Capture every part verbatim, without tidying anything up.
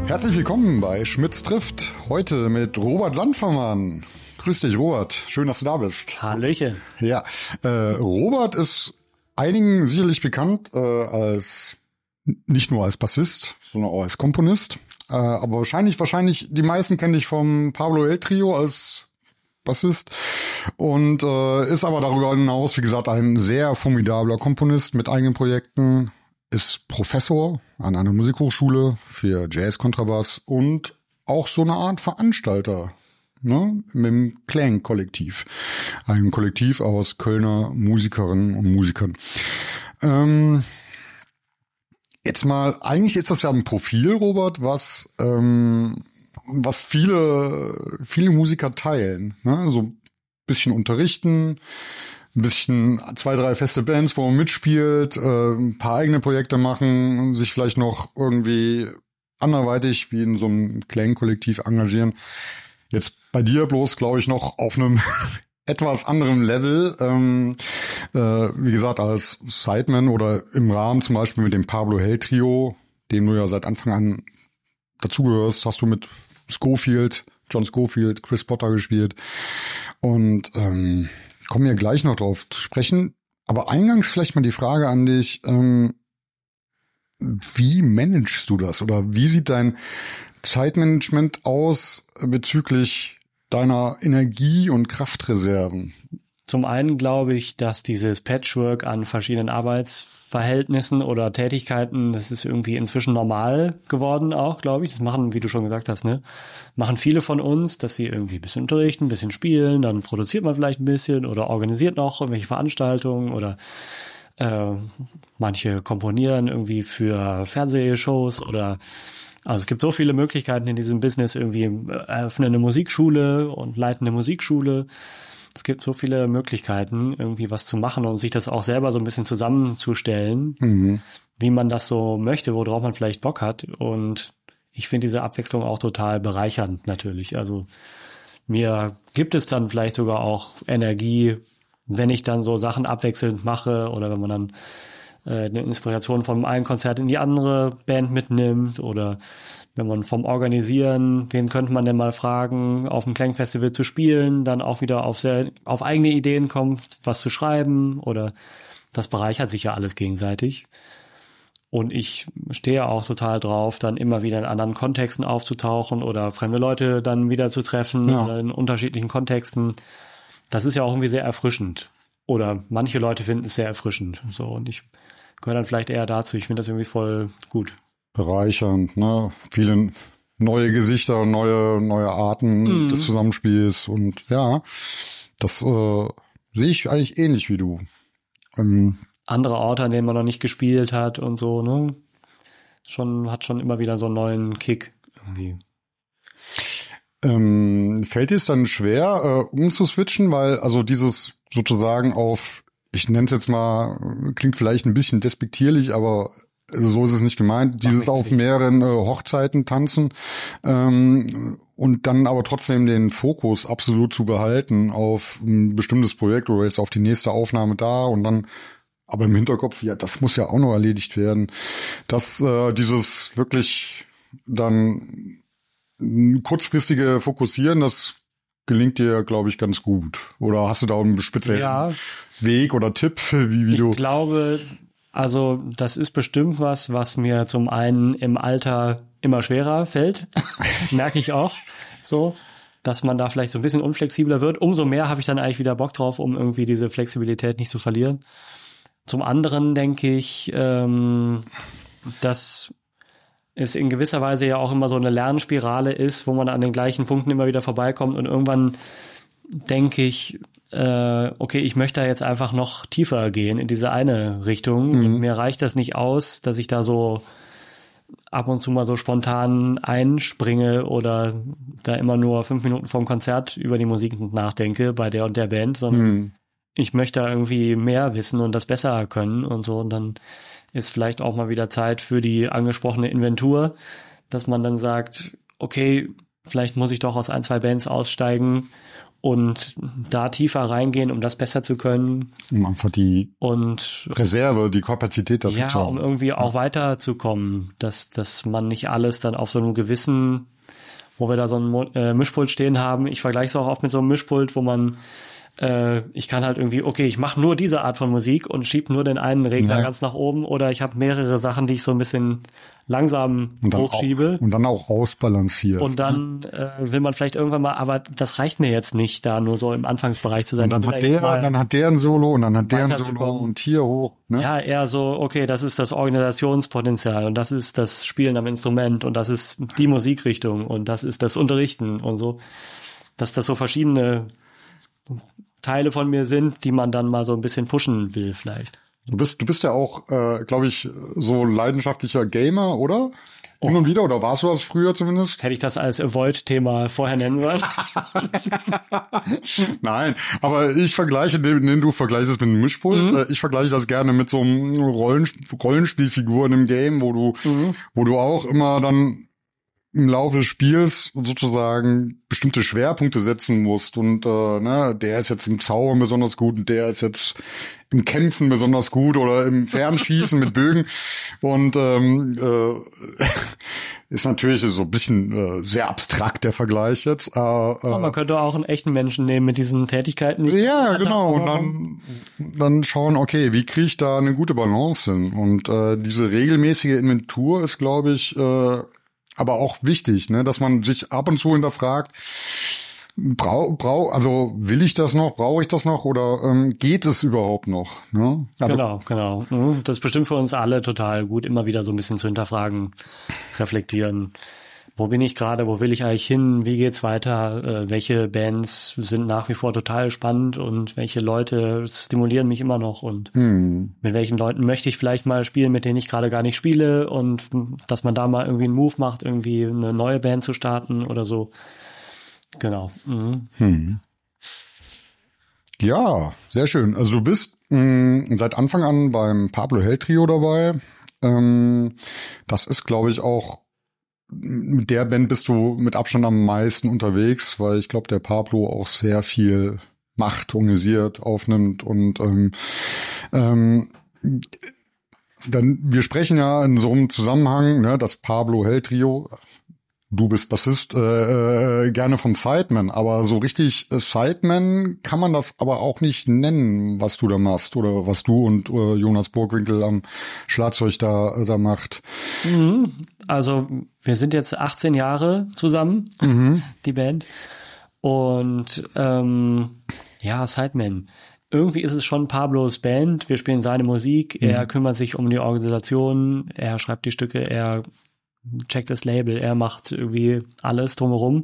Herzlich willkommen bei Schmitz trifft. Heute mit Robert Landfermann. Grüß dich, Robert. Schön, dass du da bist. Hallöchen. Ja, äh, Robert ist einigen sicherlich bekannt äh, als nicht nur als Bassist, sondern auch als Komponist. Äh, aber wahrscheinlich, wahrscheinlich die meisten kennen dich vom Pablo El Trio als Bassist und äh, ist aber darüber hinaus, wie gesagt, ein sehr formidabler Komponist mit eigenen Projekten. Ist Professor an einer Musikhochschule für Jazz, Kontrabass und auch so eine Art Veranstalter, ne, mit dem Clang-Kollektiv. Ein Kollektiv aus Kölner Musikerinnen und Musikern. Ähm, jetzt mal, eigentlich ist das ja ein Profil, Robert, was ähm, was viele viele Musiker teilen, ne, so ein bisschen unterrichten, ein bisschen zwei, drei feste Bands, wo man mitspielt, äh, ein paar eigene Projekte machen, sich vielleicht noch irgendwie anderweitig wie in so einem Clang-Kollektiv engagieren. Jetzt bei dir bloß, glaube ich, noch auf einem etwas anderen Level. Ähm, äh, wie gesagt, als Sideman oder im Rahmen zum Beispiel mit dem Pablo El Trio, dem du ja seit Anfang an dazugehörst, hast du mit Scofield, John Scofield, Chris Potter gespielt. Und ähm, kommen wir gleich noch drauf zu sprechen. Aber eingangs vielleicht mal die Frage an dich, ähm, wie managst du das? Oder wie sieht dein Zeitmanagement aus bezüglich deiner Energie- und Kraftreserven? Zum einen glaube ich, dass dieses Patchwork an verschiedenen Arbeitsverhältnissen oder Tätigkeiten, das ist irgendwie inzwischen normal geworden auch, glaube ich. Das machen, wie du schon gesagt hast, ne, machen viele von uns, dass sie irgendwie ein bisschen unterrichten, ein bisschen spielen, dann produziert man vielleicht ein bisschen oder organisiert noch irgendwelche Veranstaltungen oder äh, manche komponieren irgendwie für Fernsehshows oder also es gibt so viele Möglichkeiten in diesem Business, irgendwie eröffnen eine Musikschule und leiten eine Musikschule. Es gibt so viele Möglichkeiten, irgendwie was zu machen und sich das auch selber so ein bisschen zusammenzustellen, mhm. wie man das so möchte, worauf man vielleicht Bock hat. Und ich finde diese Abwechslung auch total bereichernd natürlich. Also mir gibt es dann vielleicht sogar auch Energie, wenn ich dann so Sachen abwechselnd mache oder wenn man dann äh, eine Inspiration von einem Konzert in die andere Band mitnimmt oder wenn man vom Organisieren, wen könnte man denn mal fragen, auf dem Klangfestival zu spielen, dann auch wieder auf sehr, auf eigene Ideen kommt, was zu schreiben oder das bereichert sich ja alles gegenseitig. Und ich stehe auch total drauf, dann immer wieder in anderen Kontexten aufzutauchen oder fremde Leute dann wieder zu treffen, ja. Oder in unterschiedlichen Kontexten. Das ist ja auch irgendwie sehr erfrischend. Oder manche Leute finden es sehr erfrischend. So, und ich gehöre dann vielleicht eher dazu. Ich finde das irgendwie voll gut. Bereichernd, ne? Viele neue Gesichter, neue neue Arten mm. des Zusammenspiels und ja, das äh, sehe ich eigentlich ähnlich wie du. Ähm, Andere Orte, an denen man noch nicht gespielt hat und so, ne? Schon hat schon immer wieder so einen neuen Kick irgendwie. Ähm, fällt dir es dann schwer, äh, umzuswitchen, weil also dieses sozusagen auf, ich nenne es jetzt mal, klingt vielleicht ein bisschen despektierlich, aber so ist es nicht gemeint, dieses auf nicht. mehreren äh, Hochzeiten tanzen ähm, und dann aber trotzdem den Fokus absolut zu behalten auf ein bestimmtes Projekt oder jetzt auf die nächste Aufnahme da und dann aber im Hinterkopf, ja, das muss ja auch noch erledigt werden. Dass äh, dieses wirklich dann kurzfristige Fokussieren, das gelingt dir, glaube ich, ganz gut. Oder hast du da einen speziellen ja. Weg oder Tipp, wie, wie ich du... Ich glaube... Also das ist bestimmt was, was mir zum einen im Alter immer schwerer fällt, merke ich auch so, dass man da vielleicht so ein bisschen unflexibler wird. Umso mehr habe ich dann eigentlich wieder Bock drauf, um irgendwie diese Flexibilität nicht zu verlieren. Zum anderen denke ich, ähm, dass es in gewisser Weise ja auch immer so eine Lernspirale ist, wo man an den gleichen Punkten immer wieder vorbeikommt und irgendwann denke ich, äh, okay, ich möchte da jetzt einfach noch tiefer gehen in diese eine Richtung. Mhm. Und mir reicht das nicht aus, dass ich da so ab und zu mal so spontan einspringe oder da immer nur fünf Minuten vorm Konzert über die Musik nachdenke bei der und der Band, sondern mhm. ich möchte da irgendwie mehr wissen und das besser können und so. Und dann ist vielleicht auch mal wieder Zeit für die angesprochene Inventur, dass man dann sagt, okay, vielleicht muss ich doch aus ein, zwei Bands aussteigen und da tiefer reingehen, um das besser zu können. Um einfach die und Reserve, die Kapazität dafür ja, zu haben. um irgendwie auch ja. weiterzukommen, dass, dass man nicht alles dann auf so einem gewissen, wo wir da so ein Mo- äh, Mischpult stehen haben. Ich vergleiche es auch oft mit so einem Mischpult, wo man äh, ich kann halt irgendwie, okay, ich mache nur diese Art von Musik und schieb nur den einen Regler Ja. ganz nach oben, oder ich habe mehrere Sachen, die ich so ein bisschen langsam Und dann hochschiebe. Auch, und dann auch ausbalanciert. Und dann äh, will man vielleicht irgendwann mal, aber das reicht mir jetzt nicht, da nur so im Anfangsbereich zu sein. Und dann Ich will hat da jetzt der, mal dann hat der ein Solo und dann hat der ein Solo weiterzukommen. und hier hoch. Ne? Ja, eher so, okay, das ist das Organisationspotenzial und das ist das Spielen am Instrument und das ist die Musikrichtung und das ist das Unterrichten und so. Dass das so verschiedene Teile von mir sind, die man dann mal so ein bisschen pushen will vielleicht. Du bist, du bist ja auch, äh, glaube ich, so leidenschaftlicher Gamer, oder? Hin und wieder, oder warst du das früher zumindest? Hätte ich das als Avoid-Thema vorher nennen sollen? Nein, aber ich vergleiche, den du vergleichst es mit einem Mischpult. Mhm. Ich vergleiche das gerne mit so einem Rollen, Rollenspielfigur in einem Game, wo du, Mhm. wo du auch immer dann im Laufe des Spiels sozusagen bestimmte Schwerpunkte setzen musst und äh, ne, der ist jetzt im Zaubern besonders gut und der ist jetzt im Kämpfen besonders gut oder im Fernschießen mit Bögen und ähm, äh, ist natürlich so ein bisschen äh, sehr abstrakt der Vergleich jetzt. Äh, äh, Man könnte auch einen echten Menschen nehmen mit diesen Tätigkeiten. Die ja, genau. Und dann, dann schauen, okay, wie kriege ich da eine gute Balance hin? Und äh, diese regelmäßige Inventur ist, glaube ich, äh, aber auch wichtig, ne, dass man sich ab und zu hinterfragt, brau, brau, also will ich das noch, brauche ich das noch oder ähm, geht es überhaupt noch? Ne? Also, Genau, genau. Mhm. Das ist bestimmt für uns alle total gut, immer wieder so ein bisschen zu hinterfragen, reflektieren. Wo bin ich gerade? Wo will ich eigentlich hin? Wie geht's weiter? Äh, welche Bands sind nach wie vor total spannend und welche Leute stimulieren mich immer noch? Und hm. mit welchen Leuten möchte ich vielleicht mal spielen, mit denen ich gerade gar nicht spiele? Und dass man da mal irgendwie einen Move macht, irgendwie eine neue Band zu starten oder so. Genau. Mhm. Hm. Ja, sehr schön. Also du bist mh, seit Anfang an beim Pablo Hell Trio dabei. Ähm, das ist, glaube ich, auch mit der Band bist du mit Abstand am meisten unterwegs, weil ich glaube, der Pablo auch sehr viel macht, organisiert, aufnimmt und ähm, ähm, dann, wir sprechen ja in so einem Zusammenhang, ne, das Pablo Hell Trio, du bist Bassist, äh, äh, gerne von Sideman, aber so richtig äh, Sideman kann man das aber auch nicht nennen, was du da machst oder was du und äh, Jonas Burgwinkel am Schlagzeug da, äh, da macht. Mhm. Also wir sind jetzt achtzehn Jahre zusammen, Mhm. die Band. Und ähm, ja, Sideman. Irgendwie ist es schon Pablos Band. Wir spielen seine Musik. Er Mhm. kümmert sich um die Organisation. Er schreibt die Stücke. Er checkt das Label. Er macht irgendwie alles drumherum.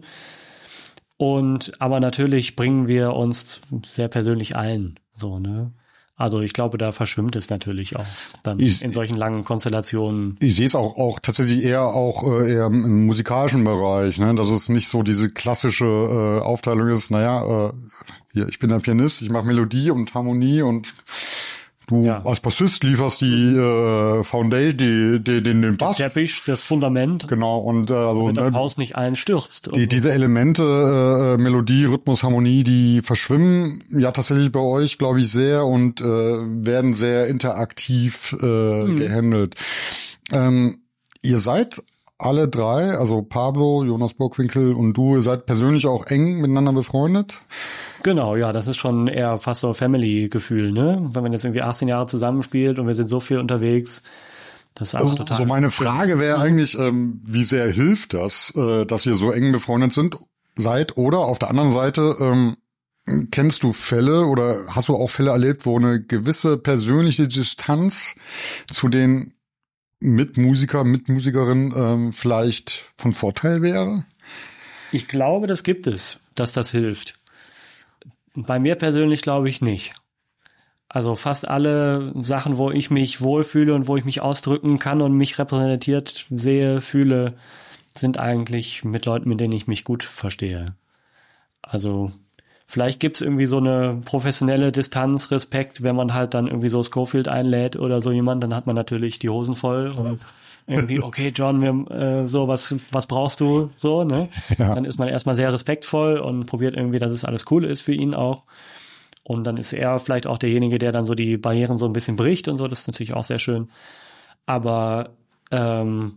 Und aber natürlich bringen wir uns sehr persönlich ein. So, ne? Also ich glaube, da verschwimmt es natürlich auch dann Ich- in solchen langen Konstellationen. Ich sehe es auch, auch tatsächlich eher auch äh, eher im musikalischen Bereich, ne? Dass es nicht so diese klassische äh, Aufteilung ist, naja, äh, hier, ich bin der Pianist, ich mache Melodie und Harmonie und du Ja. als Bassist lieferst die äh, Foundation, die, die, den, den Bass. Teppich, das Fundament, Genau, und äh, also, damit das ne, Haus nicht einstürzt. die, diese Elemente, äh, Melodie, Rhythmus, Harmonie, die verschwimmen ja tatsächlich bei euch, glaube ich, sehr und äh, werden sehr interaktiv äh, gehandelt. Ähm, ihr seid alle drei, also Pablo, Jonas Burgwinkel und du, ihr seid persönlich auch eng miteinander befreundet? Genau, ja, das ist schon eher fast so ein Family-Gefühl, ne? Wenn man jetzt irgendwie achtzehn Jahre zusammenspielt und wir sind so viel unterwegs, das ist einfach Also, total. so meine Frage wäre eigentlich, ähm, wie sehr hilft das, äh, dass ihr so eng befreundet sind, seid? Oder auf der anderen Seite, ähm, kennst du Fälle oder hast du auch Fälle erlebt, wo eine gewisse persönliche Distanz zu den Mitmusiker, Mitmusikerin ähm, vielleicht von Vorteil wäre? Ich glaube, das gibt es, dass das hilft. Bei mir persönlich glaube ich nicht. Also fast alle Sachen, wo ich mich wohlfühle und wo ich mich ausdrücken kann und mich repräsentiert sehe, fühle, sind eigentlich mit Leuten, mit denen ich mich gut verstehe. Also Vielleicht gibt's irgendwie so eine professionelle Distanz, Respekt, wenn man halt dann irgendwie so Scofield einlädt oder so jemand, dann hat man natürlich die Hosen voll und irgendwie, okay, John, wir, äh, so, was, was brauchst du, so, ne? Ja. Dann ist man erstmal sehr respektvoll und probiert irgendwie, dass es alles cool ist für ihn auch. Und dann ist er vielleicht auch derjenige, der dann so die Barrieren so ein bisschen bricht und so, das ist natürlich auch sehr schön. Aber, ähm,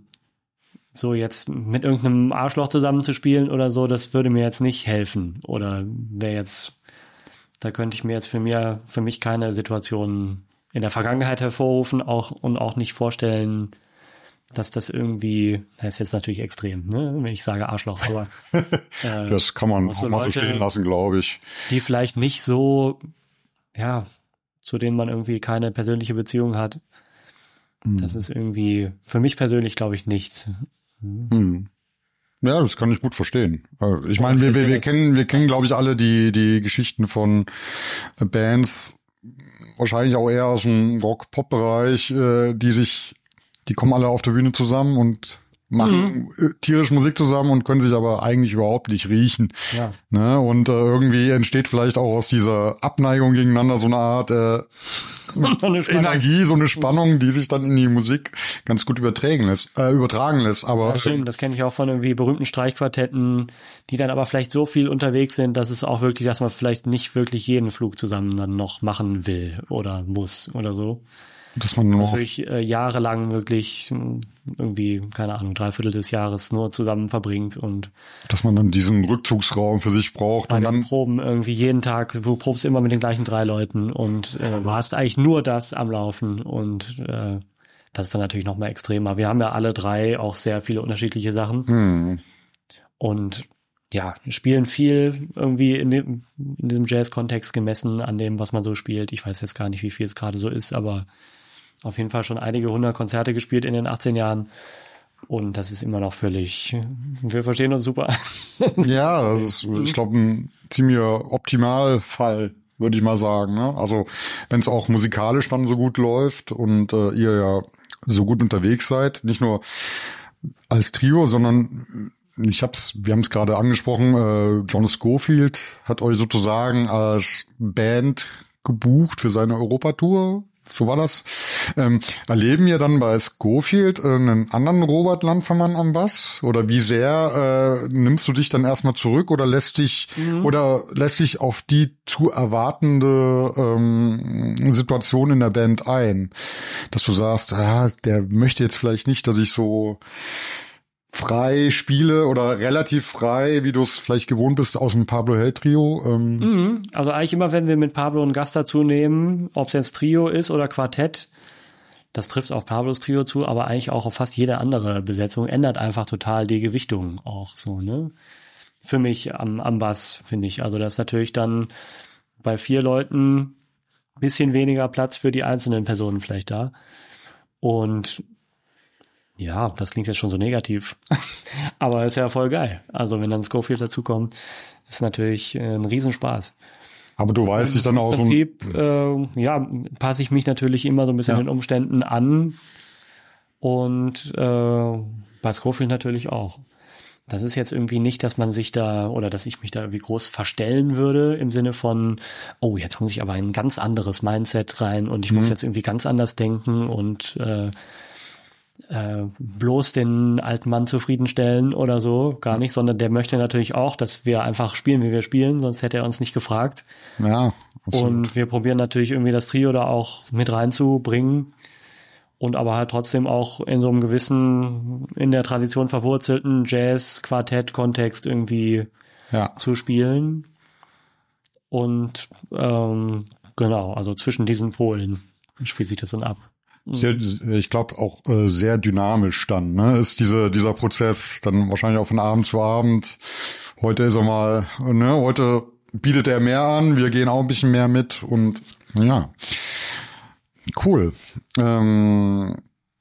so jetzt mit irgendeinem Arschloch zusammenzuspielen oder so, das würde mir jetzt nicht helfen. Oder wäre jetzt, da könnte ich mir jetzt für mir, für mich keine Situation in der Vergangenheit hervorrufen, auch, und auch nicht vorstellen, dass das irgendwie, das ist jetzt natürlich extrem, ne, wenn ich sage Arschloch, aber äh, das kann man auch mal so stehen lassen, glaube ich. Die vielleicht nicht so, ja, zu denen man irgendwie keine persönliche Beziehung hat. Hm. Das ist irgendwie, für mich persönlich, glaube ich, nichts. Hm. Ja, das kann ich gut verstehen. Ich meine, wir, wir, wir kennen, wir kennen, glaube ich, alle die, die Geschichten von Bands, wahrscheinlich auch eher aus dem Rock-Pop-Bereich, die sich Die kommen alle auf der Bühne zusammen und machen mhm. tierische Musik zusammen und können sich aber eigentlich überhaupt nicht riechen. Ja. Ne? Und äh, irgendwie entsteht vielleicht auch aus dieser Abneigung gegeneinander so eine Art äh, eine Energie, so eine Spannung, die sich dann in die Musik ganz gut übertragen lässt. Äh, übertragen lässt. Aber das stimmt, das kenne ich auch von irgendwie berühmten Streichquartetten, die dann aber vielleicht so viel unterwegs sind, dass es auch wirklich, dass man vielleicht nicht wirklich jeden Flug zusammen dann noch machen will oder muss oder so. Dass man nur natürlich äh, jahrelang wirklich irgendwie, keine Ahnung, drei Viertel des Jahres nur zusammen verbringt und dass man dann diesen Rückzugsraum für sich braucht. Bei und den dann Proben irgendwie jeden Tag, du probst immer mit den gleichen drei Leuten und äh, du hast eigentlich nur das am Laufen und äh, das ist dann natürlich noch mal extremer. Wir haben ja alle drei auch sehr viele unterschiedliche Sachen hm. und ja, spielen viel irgendwie in dem, in diesem Jazz-Kontext gemessen an dem, was man so spielt. Ich weiß jetzt gar nicht, wie viel es gerade so ist, aber auf jeden Fall schon einige hundert Konzerte gespielt in den achtzehn Jahren. Und das ist immer noch völlig, wir verstehen uns super. Ja, das ist, ich glaube, ein ziemlicher Optimalfall, würde ich mal sagen. Ne? Also, wenn es auch musikalisch dann so gut läuft und äh, ihr ja so gut unterwegs seid, nicht nur als Trio, sondern ich hab's, wir haben es gerade angesprochen, äh, John Scofield hat euch sozusagen als Band gebucht für seine Europatour. So war das. Ähm, erleben wir dann bei Scofield äh, einen anderen Robert Landfermann am Bass? Oder wie sehr äh, nimmst du dich dann erstmal zurück oder lässt dich mhm. oder lässt dich auf die zu erwartende ähm, Situation in der Band ein? Dass du sagst, ah, der möchte jetzt vielleicht nicht, dass ich so frei spiele oder relativ frei, wie du es vielleicht gewohnt bist aus dem Pablo Hell Trio. Ähm. Mhm. Also eigentlich immer, wenn wir mit Pablo einen Gast dazu nehmen, ob es jetzt Trio ist oder Quartett, das trifft auf Pablos Trio zu, aber eigentlich auch auf fast jede andere Besetzung, ändert einfach total die Gewichtung auch so, ne? Für mich am, am Bass, finde ich. Also da ist natürlich dann bei vier Leuten ein bisschen weniger Platz für die einzelnen Personen vielleicht da. Und ja, das klingt jetzt schon so negativ, aber ist ja voll geil. Also wenn dann Scofield dazukommt, ist natürlich äh, ein Riesenspaß. Aber du weißt dich dann auch so. Im Prinzip, äh, ja, passe ich mich natürlich immer so ein bisschen ja. den Umständen an und äh, bei Scofield natürlich auch. Das ist jetzt irgendwie nicht, dass man sich da oder dass ich mich da irgendwie groß verstellen würde im Sinne von, oh, jetzt muss ich aber ein ganz anderes Mindset rein und ich mhm. muss jetzt irgendwie ganz anders denken und äh, Äh, bloß den alten Mann zufriedenstellen oder so, gar nicht, sondern der möchte natürlich auch, dass wir einfach spielen, wie wir spielen, sonst hätte er uns nicht gefragt. Ja, absolut. Und wir probieren natürlich irgendwie das Trio da auch mit reinzubringen und aber halt trotzdem auch in so einem gewissen, in der Tradition verwurzelten Jazz-Quartett-Kontext irgendwie ja. zu spielen. Und ähm, genau, also zwischen diesen Polen spielt sich das dann ab. Sehr, ich glaube auch äh, sehr dynamisch dann, ne? Ist diese dieser Prozess dann wahrscheinlich auch von Abend zu Abend. Heute ist er mal, ne? Heute bietet er mehr an, wir gehen auch ein bisschen mehr mit und ja, cool. Ähm,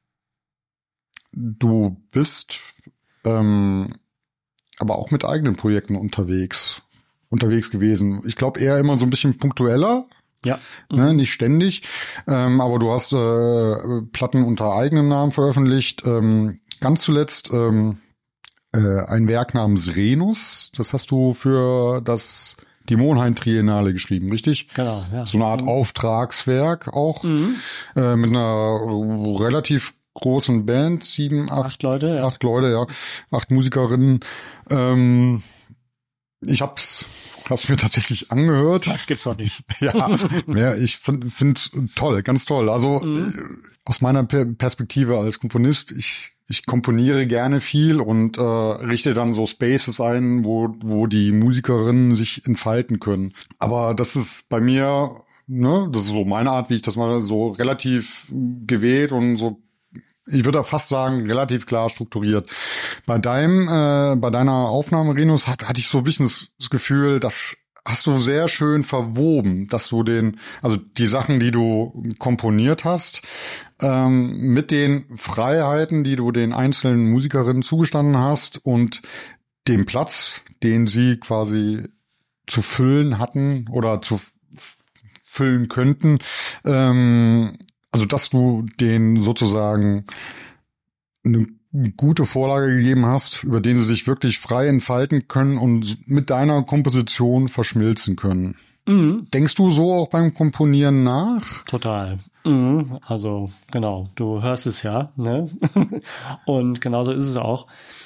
du bist ähm, aber auch mit eigenen Projekten unterwegs, unterwegs gewesen. Ich glaube eher immer so ein bisschen punktueller. Ja. Ne, nicht ständig, ähm, aber du hast äh, Platten unter eigenem Namen veröffentlicht. Ähm, ganz zuletzt ähm, äh, ein Werk namens Renus, das hast du für das die Monheim-Triennale geschrieben, richtig? Genau, ja. So eine Art mhm. Auftragswerk auch, mhm. äh, mit einer relativ großen Band, sieben, acht, acht Leute, ja. acht Leute, ja, acht Musikerinnen. Ähm, ich hab's, hab's mir tatsächlich angehört. Das gibt's doch nicht. Ja, ja, ich finde find toll, ganz toll. Also mhm. aus meiner Perspektive als Komponist, ich ich komponiere gerne viel und äh, richte dann so Spaces ein, wo wo die Musikerinnen sich entfalten können. Aber das ist bei mir, ne, das ist so meine Art, wie ich das mal so relativ gewählt und so, ich würde fast sagen, relativ klar strukturiert. Bei deinem, äh, bei deiner Aufnahme, Rinus, hat, hatte ich so ein bisschen das, das Gefühl, dass hast du sehr schön verwoben, dass du den, also die Sachen, die du komponiert hast, ähm, mit den Freiheiten, die du den einzelnen Musikerinnen zugestanden hast und dem Platz, den sie quasi zu füllen hatten oder zu füllen könnten, ähm, also dass du denen sozusagen eine gute Vorlage gegeben hast, über den sie sich wirklich frei entfalten können und mit deiner Komposition verschmilzen können. Mhm. Denkst du so auch beim Komponieren nach? Total. Mhm. Also genau, du hörst es ja, ne? Und genauso ist es auch.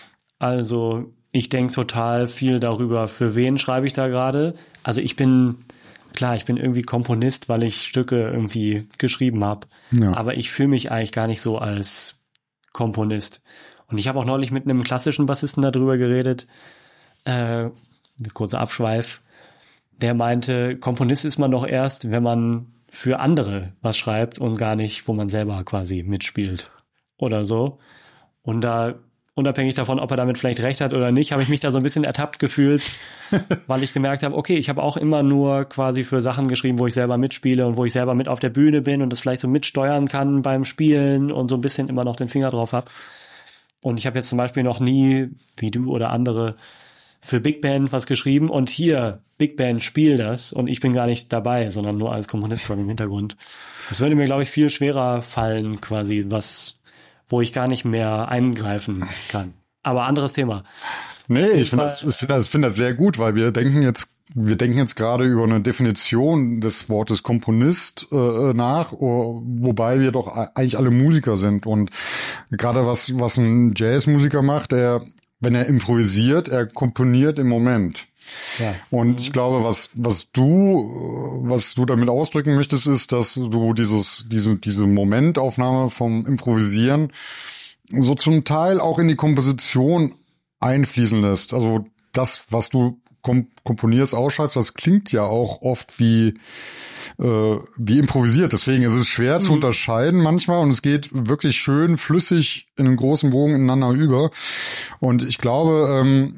Also ich denke total viel darüber, für wen schreibe ich da gerade. Also ich bin, klar, ich bin irgendwie Komponist, weil ich Stücke irgendwie geschrieben habe. Ja. Aber ich fühle mich eigentlich gar nicht so als Komponist. Und ich habe auch neulich mit einem klassischen Bassisten darüber geredet, äh, kurzer Abschweif, der meinte, Komponist ist man doch erst, wenn man für andere was schreibt und gar nicht, wo man selber quasi mitspielt oder so. Und da, unabhängig davon, ob er damit vielleicht recht hat oder nicht, habe ich mich da so ein bisschen ertappt gefühlt, weil ich gemerkt habe, okay, ich habe auch immer nur quasi für Sachen geschrieben, wo ich selber mitspiele und wo ich selber mit auf der Bühne bin und das vielleicht so mitsteuern kann beim Spielen und so ein bisschen immer noch den Finger drauf habe. Und ich habe jetzt zum Beispiel noch nie, wie du oder andere, für Big Band was geschrieben und hier, Big Band, spiel das und ich bin gar nicht dabei, sondern nur als Komponist von im Hintergrund. Das würde mir, glaube ich, viel schwerer fallen quasi, was, wo ich gar nicht mehr eingreifen kann. Aber anderes Thema. Nee, ich finde das, ich finde das, find das sehr gut, weil wir denken jetzt, wir denken jetzt gerade über eine Definition des Wortes Komponist äh, nach, wobei wir doch eigentlich alle Musiker sind. Und gerade was, was ein Jazzmusiker macht, er, wenn er improvisiert, er komponiert im Moment. Ja. Und ich glaube, was, was du, was du damit ausdrücken möchtest, ist, dass du dieses, diese, diese Momentaufnahme vom Improvisieren so zum Teil auch in die Komposition einfließen lässt. Also das, was du komponierst, ausschreibst, das klingt ja auch oft wie äh, wie improvisiert. Deswegen ist es schwer mhm. zu unterscheiden manchmal und es geht wirklich schön flüssig in einem großen Bogen ineinander über. Und ich glaube, ähm,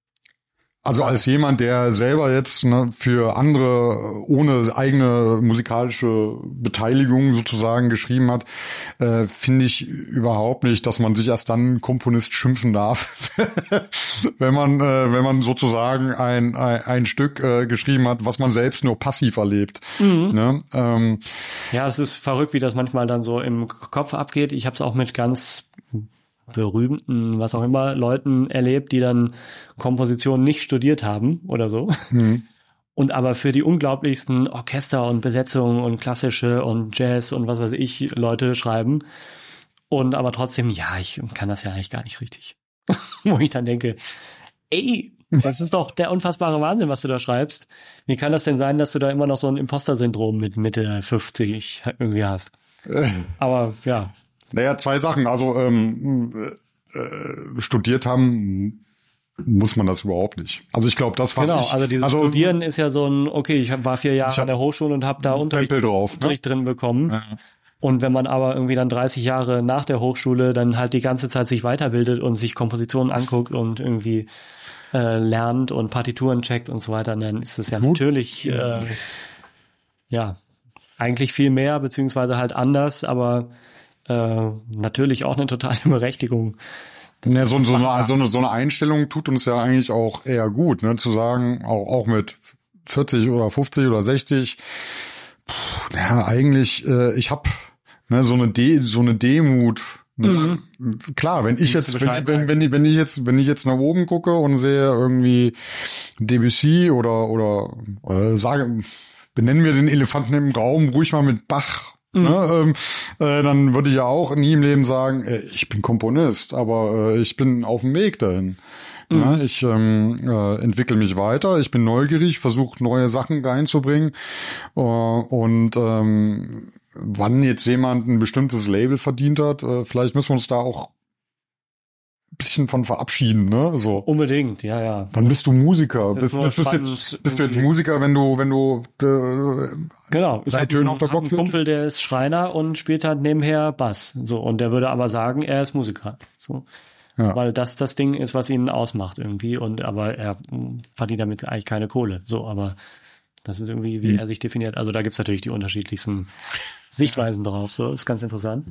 also als jemand, der selber jetzt ne, für andere ohne eigene musikalische Beteiligung sozusagen geschrieben hat, äh, finde ich überhaupt nicht, dass man sich erst dann Komponist schimpfen darf, wenn man äh, wenn man sozusagen ein ein, ein Stück äh, geschrieben hat, was man selbst nur passiv erlebt. Mhm. Ne? Ähm, ja, es ist verrückt, wie das manchmal dann so im Kopf abgeht. Ich habe es auch mit ganz berühmten, was auch immer, Leuten erlebt, die dann Komposition nicht studiert haben oder so. Mhm. Und aber für die unglaublichsten Orchester und Besetzungen und klassische und Jazz und was weiß ich Leute schreiben. Und aber trotzdem, ja, ich kann das ja eigentlich gar nicht richtig. Wo ich dann denke, ey, das ist doch der unfassbare Wahnsinn, was du da schreibst. Wie kann das denn sein, dass du da immer noch so ein Imposter-Syndrom mit Mitte fünfzig irgendwie hast? Aber ja. Naja, zwei Sachen. Also ähm, äh, studiert haben muss man das überhaupt nicht. Also ich glaube, das was genau, ich, also dieses also, Studieren ist ja so ein, okay, ich war vier Jahre an der Hochschule und habe da Unterricht, drauf, Unterricht ne? drin bekommen. Ja. Und wenn man aber irgendwie dann dreißig Jahre nach der Hochschule dann halt die ganze Zeit sich weiterbildet und sich Kompositionen anguckt und irgendwie äh, lernt und Partituren checkt und so weiter, dann ist es ja Gut. natürlich äh, ja eigentlich viel mehr, beziehungsweise halt anders, aber Äh, natürlich auch eine totale Berechtigung. Ja, so, so, eine, so, eine, so eine Einstellung tut uns ja eigentlich auch eher gut, ne, zu sagen, auch, auch mit vierzig oder fünfzig oder sechzig, pff, ja, eigentlich, äh, ich habe ne, so eine De so eine Demut Mhm. Klar, wenn ich jetzt, wenn, wenn, wenn, ich, wenn ich jetzt, wenn ich jetzt nach oben gucke und sehe irgendwie Debussy oder, oder, oder sage, benennen wir den Elefanten im Raum ruhig mal mit Bach, mhm. ne, ähm, äh, dann würde ich ja auch nie im Leben sagen, äh, ich bin Komponist, aber äh, ich bin auf dem Weg dahin. Mhm. Ja, ich ähm, äh, entwickle mich weiter, ich bin neugierig, versuche neue Sachen reinzubringen äh, und ähm, wann jetzt jemand ein bestimmtes Label verdient hat, äh, vielleicht müssen wir uns da auch ein bisschen von verabschieden, ne? So. Unbedingt, ja, ja. Dann bist du Musiker. Bist, bist, bist, jetzt, bist du jetzt Musiker, wenn du, wenn du äh, genau. Ich drei Töne auf der Glocke. Ich habe einen Kumpel, der ist Schreiner und spielt halt nebenher Bass. So, und der würde aber sagen, er ist Musiker. So. Ja. Weil das das Ding ist, was ihn ausmacht irgendwie. Und aber er verdient damit eigentlich keine Kohle. So, aber das ist irgendwie, wie hm. er sich definiert. Also da gibt's natürlich die unterschiedlichsten Sichtweisen drauf, so ist ganz interessant.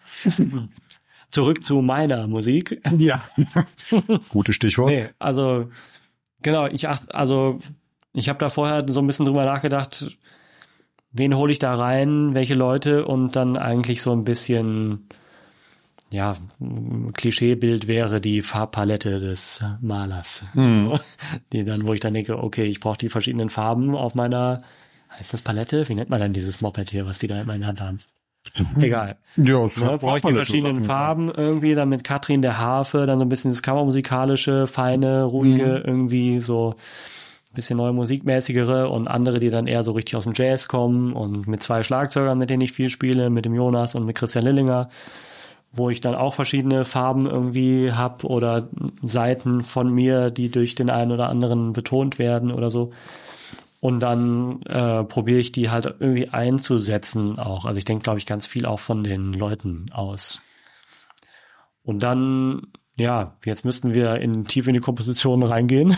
Zurück zu meiner Musik. Ja. Gutes Stichwort. Nee, also genau, ich ach, also ich habe da vorher so ein bisschen drüber nachgedacht, wen hole ich da rein, welche Leute und dann eigentlich so ein bisschen ja, ein Klischeebild wäre die Farbpalette des Malers. Mhm. Die dann, wo ich dann denke, okay, ich brauche die verschiedenen Farben auf meiner heißt das Palette? Wie nennt man denn dieses Moped hier, was die da in meiner Hand haben? Egal. Ja, ne, brauche ich die verschiedenen Farben irgendwie, dann mit Katrin der Harfe, dann so ein bisschen das kammermusikalische, feine, ruhige, mhm. irgendwie so ein bisschen neue musikmäßigere und andere, die dann eher so richtig aus dem Jazz kommen und mit zwei Schlagzeugern, mit denen ich viel spiele, mit dem Jonas und mit Christian Lillinger, wo ich dann auch verschiedene Farben irgendwie hab oder Seiten von mir, die durch den einen oder anderen betont werden oder so. Und dann äh, probiere ich die halt irgendwie einzusetzen auch. Also ich denke, glaube ich, ganz viel auch von den Leuten aus. Und dann, ja, jetzt müssten wir in tief in die Komposition reingehen.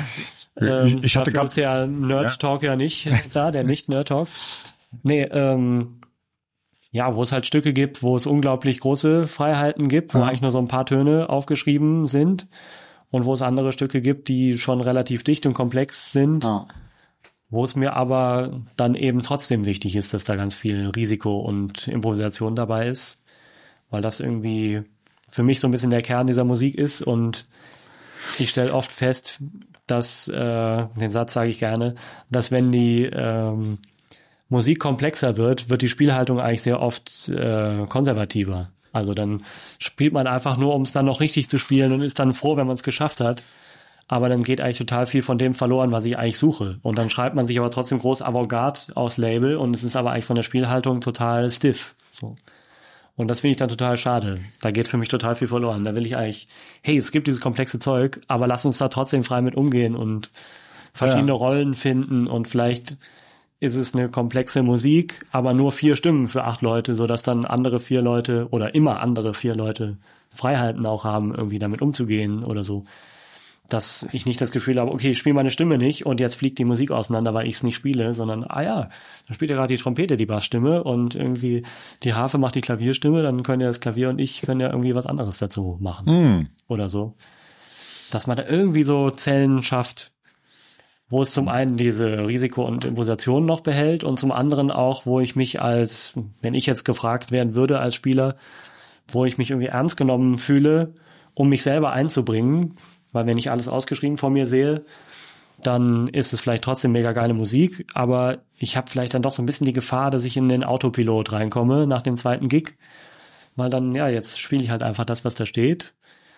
ähm, ich, ich hatte ganz der Nerd-Talk ja. ja nicht da, der Nicht-Nerd-Talk. Nee, ähm, ja, wo es halt Stücke gibt, wo es unglaublich große Freiheiten gibt, wo ja. eigentlich nur so ein paar Töne aufgeschrieben sind und wo es andere Stücke gibt, die schon relativ dicht und komplex sind. Ja. Wo es mir aber dann eben trotzdem wichtig ist, dass da ganz viel Risiko und Improvisation dabei ist, weil das irgendwie für mich so ein bisschen der Kern dieser Musik ist und ich stelle oft fest, dass, äh, den Satz sage ich gerne, dass wenn die ähm, Musik komplexer wird, wird die Spielhaltung eigentlich sehr oft äh, konservativer. Also dann spielt man einfach nur, um es dann noch richtig zu spielen und ist dann froh, wenn man es geschafft hat. Aber dann geht eigentlich total viel von dem verloren, was ich eigentlich suche. Und dann schreibt man sich aber trotzdem groß Avantgarde aus Label und es ist aber eigentlich von der Spielhaltung total stiff. So. Und das finde ich dann total schade. Da geht für mich total viel verloren. Da will ich eigentlich, hey, es gibt dieses komplexe Zeug, aber lass uns da trotzdem frei mit umgehen und verschiedene ja. Rollen finden und vielleicht ist es eine komplexe Musik, aber nur vier Stimmen für acht Leute, sodass dann andere vier Leute oder immer andere vier Leute Freiheiten auch haben, irgendwie damit umzugehen oder so. Dass ich nicht das Gefühl habe, okay, ich spiele meine Stimme nicht und jetzt fliegt die Musik auseinander, weil ich es nicht spiele, sondern, ah ja, da spielt ja gerade die Trompete die Bassstimme und irgendwie die Harfe macht die Klavierstimme, dann können ja das Klavier und ich können ja irgendwie was anderes dazu machen. Mm. Oder so. Dass man da irgendwie so Zellen schafft, wo es zum einen diese Risiko und Improvisation noch behält und zum anderen auch, wo ich mich als, wenn ich jetzt gefragt werden würde als Spieler, wo ich mich irgendwie ernst genommen fühle, um mich selber einzubringen. Weil wenn ich alles ausgeschrieben vor mir sehe, dann ist es vielleicht trotzdem mega geile Musik, aber ich habe vielleicht dann doch so ein bisschen die Gefahr, dass ich in den Autopilot reinkomme nach dem zweiten Gig, weil dann, ja, jetzt spiele ich halt einfach das, was da steht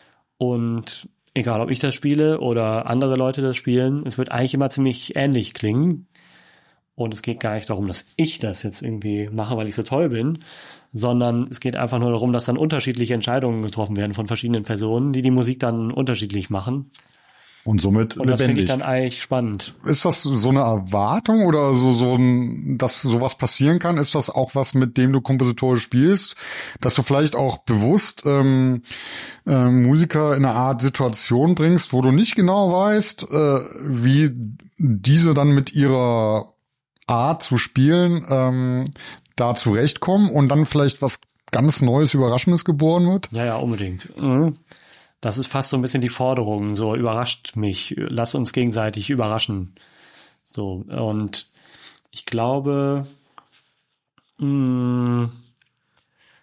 und egal, ob ich das spiele oder andere Leute das spielen, es wird eigentlich immer ziemlich ähnlich klingen und es geht gar nicht darum, dass ich das jetzt irgendwie mache, weil ich so toll bin, sondern es geht einfach nur darum, dass dann unterschiedliche Entscheidungen getroffen werden von verschiedenen Personen, die die Musik dann unterschiedlich machen. Und somit Und das finde ich dann eigentlich spannend. Ist das so eine Erwartung oder so, so ein, dass sowas passieren kann? Ist das auch was, mit dem du kompositorisch spielst? Dass du vielleicht auch bewusst ähm, äh, Musiker in eine Art Situation bringst, wo du nicht genau weißt, äh, wie diese dann mit ihrer Art zu spielen ähm, da zurechtkommen und dann vielleicht was ganz Neues, Überraschendes geboren wird? Ja, ja, unbedingt. Mhm. Das ist fast so ein bisschen die Forderung, so überrascht mich, lass uns gegenseitig überraschen. So, und ich glaube, mh,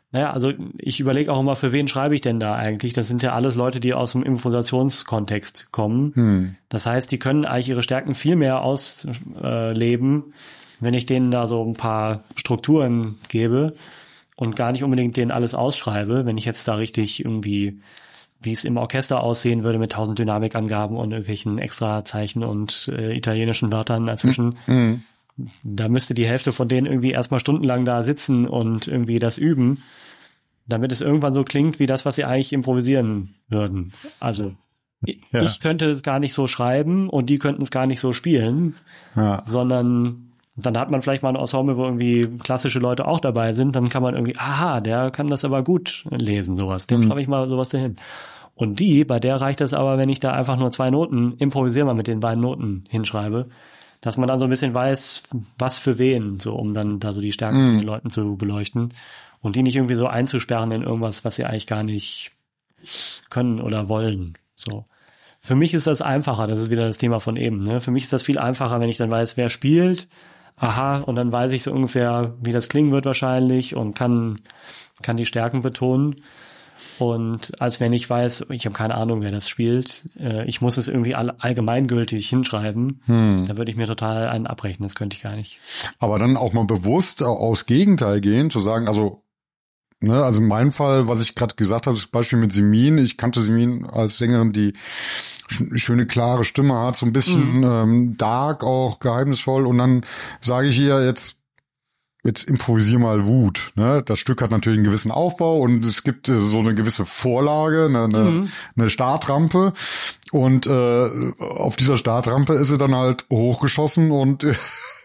Naja, also ich überlege auch immer, für wen schreibe ich denn da eigentlich? Das sind ja alles Leute, die aus dem Improvisationskontext kommen. Hm. Das heißt, die können eigentlich ihre Stärken viel mehr ausleben, wenn ich denen da so ein paar Strukturen gebe und gar nicht unbedingt denen alles ausschreibe. Wenn ich jetzt da richtig irgendwie, wie es im Orchester aussehen würde mit tausend Dynamikangaben und irgendwelchen Extrazeichen und äh, italienischen Wörtern dazwischen, hm. da müsste die Hälfte von denen irgendwie erstmal stundenlang da sitzen und irgendwie das üben, damit es irgendwann so klingt wie das, was sie eigentlich improvisieren würden. Also ja. Ich könnte es gar nicht so schreiben und die könnten es gar nicht so spielen, ja. sondern dann hat man vielleicht mal ein Ensemble, wo irgendwie klassische Leute auch dabei sind, dann kann man irgendwie, aha, der kann das aber gut lesen, sowas, dem mhm. schreibe ich mal sowas dahin. Und die, bei der reicht es aber, wenn ich da einfach nur zwei Noten, improvisiere mal mit den beiden Noten hinschreibe, dass man dann so ein bisschen weiß, was für wen, so um dann da so die Stärken von mm. den Leuten zu beleuchten und die nicht irgendwie so einzusperren in irgendwas, was sie eigentlich gar nicht können oder wollen. So. Für mich ist das einfacher, das ist wieder das Thema von eben, ne? Für mich ist das viel einfacher, wenn ich dann weiß, wer spielt, aha, und dann weiß ich so ungefähr, wie das klingen wird wahrscheinlich und kann kann die Stärken betonen. Und als wenn ich weiß, ich habe keine Ahnung, wer das spielt, äh, ich muss es irgendwie all, allgemeingültig hinschreiben, hm. da würde ich mir total einen abrechnen, das könnte ich gar nicht. Aber dann auch mal bewusst aus Gegenteil gehen, zu sagen, also ne, also in meinem Fall, was ich gerade gesagt habe, das Beispiel mit Simin, ich kannte Simin als Sängerin, die schöne, klare Stimme hat, so ein bisschen mhm. ähm, dark, auch geheimnisvoll, und dann sage ich ihr jetzt, Jetzt improvisier mal Wut. Ne? Das Stück hat natürlich einen gewissen Aufbau und es gibt äh, so eine gewisse Vorlage, eine, eine, mhm. eine Startrampe. Und äh, auf dieser Startrampe ist sie dann halt hochgeschossen und äh,